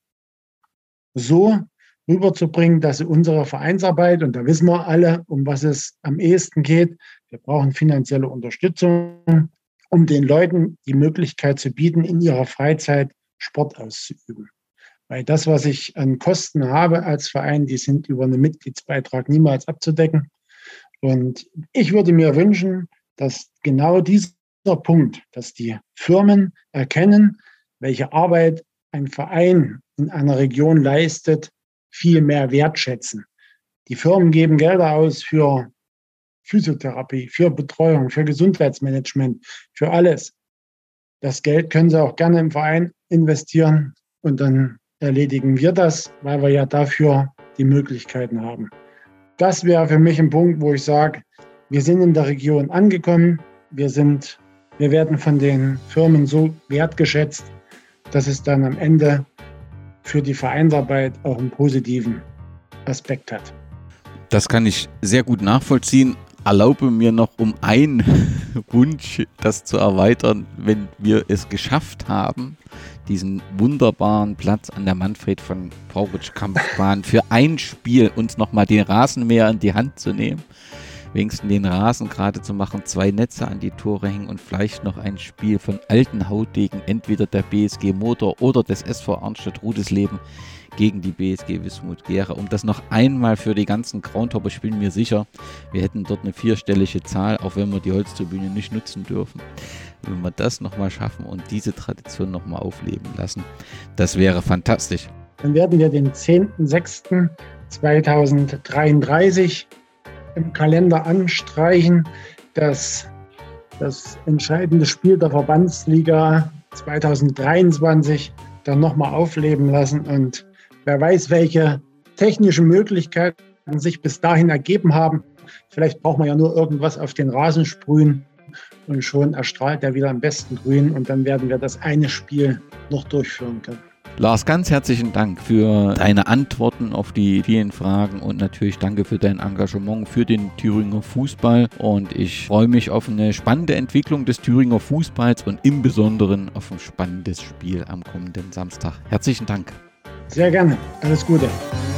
so rüberzubringen, dass sie unsere Vereinsarbeit, und da wissen wir alle, um was es am ehesten geht, wir brauchen finanzielle Unterstützung, um den Leuten die Möglichkeit zu bieten, in ihrer Freizeit Sport auszuüben. Weil das, was ich an Kosten habe als Verein, die sind über einen Mitgliedsbeitrag niemals abzudecken. Und ich würde mir wünschen, dass genau dieser Punkt, dass die Firmen erkennen, welche Arbeit ein Verein in einer Region leistet, viel mehr wertschätzen. Die Firmen geben Gelder aus für Physiotherapie, für Betreuung, für Gesundheitsmanagement, für alles. Das Geld können sie auch gerne im Verein investieren und dann erledigen wir das, weil wir ja dafür die Möglichkeiten haben. Das wäre für mich ein Punkt, wo ich sage, wir sind in der Region angekommen, wir sind, wir werden von den Firmen so wertgeschätzt, dass es dann am Ende für die Vereinsarbeit auch einen positiven Aspekt hat. Das kann ich sehr gut nachvollziehen. Erlaube mir noch um einen Wunsch, das zu erweitern, wenn wir es geschafft haben, diesen wunderbaren Platz an der Manfred von Pauritsch Kampfbahn für ein Spiel uns nochmal den Rasenmäher in die Hand zu nehmen, wenigstens den Rasen gerade zu machen, zwei Netze an die Tore hängen und vielleicht noch ein Spiel von alten Hautdegen, entweder der B S G Motor oder des S V Arnstadt Rudesleben gegen die B S G Wismut Gera. Um das noch einmal für die ganzen Groundhopper spielen, mir sicher, wir hätten dort eine vierstellige Zahl, auch wenn wir die Holztribüne nicht nutzen dürfen. Wenn wir das nochmal schaffen und diese Tradition nochmal aufleben lassen, das wäre fantastisch. Dann werden wir den zehnten sechsten zweitausenddreiunddreißig im Kalender anstreichen, dass das entscheidende Spiel der Verbandsliga zweitausenddreiundzwanzig dann nochmal aufleben lassen. Und wer weiß, welche technischen Möglichkeiten sich bis dahin ergeben haben. Vielleicht braucht man ja nur irgendwas auf den Rasen sprühen und schon erstrahlt er wieder am besten grün und dann werden wir das eine Spiel noch durchführen können. Lars, ganz herzlichen Dank für deine Antworten auf die vielen Fragen und natürlich danke für dein Engagement für den Thüringer Fußball und ich freue mich auf eine spannende Entwicklung des Thüringer Fußballs und im Besonderen auf ein spannendes Spiel am kommenden Samstag. Herzlichen Dank. Sehr gerne. Alles Gute.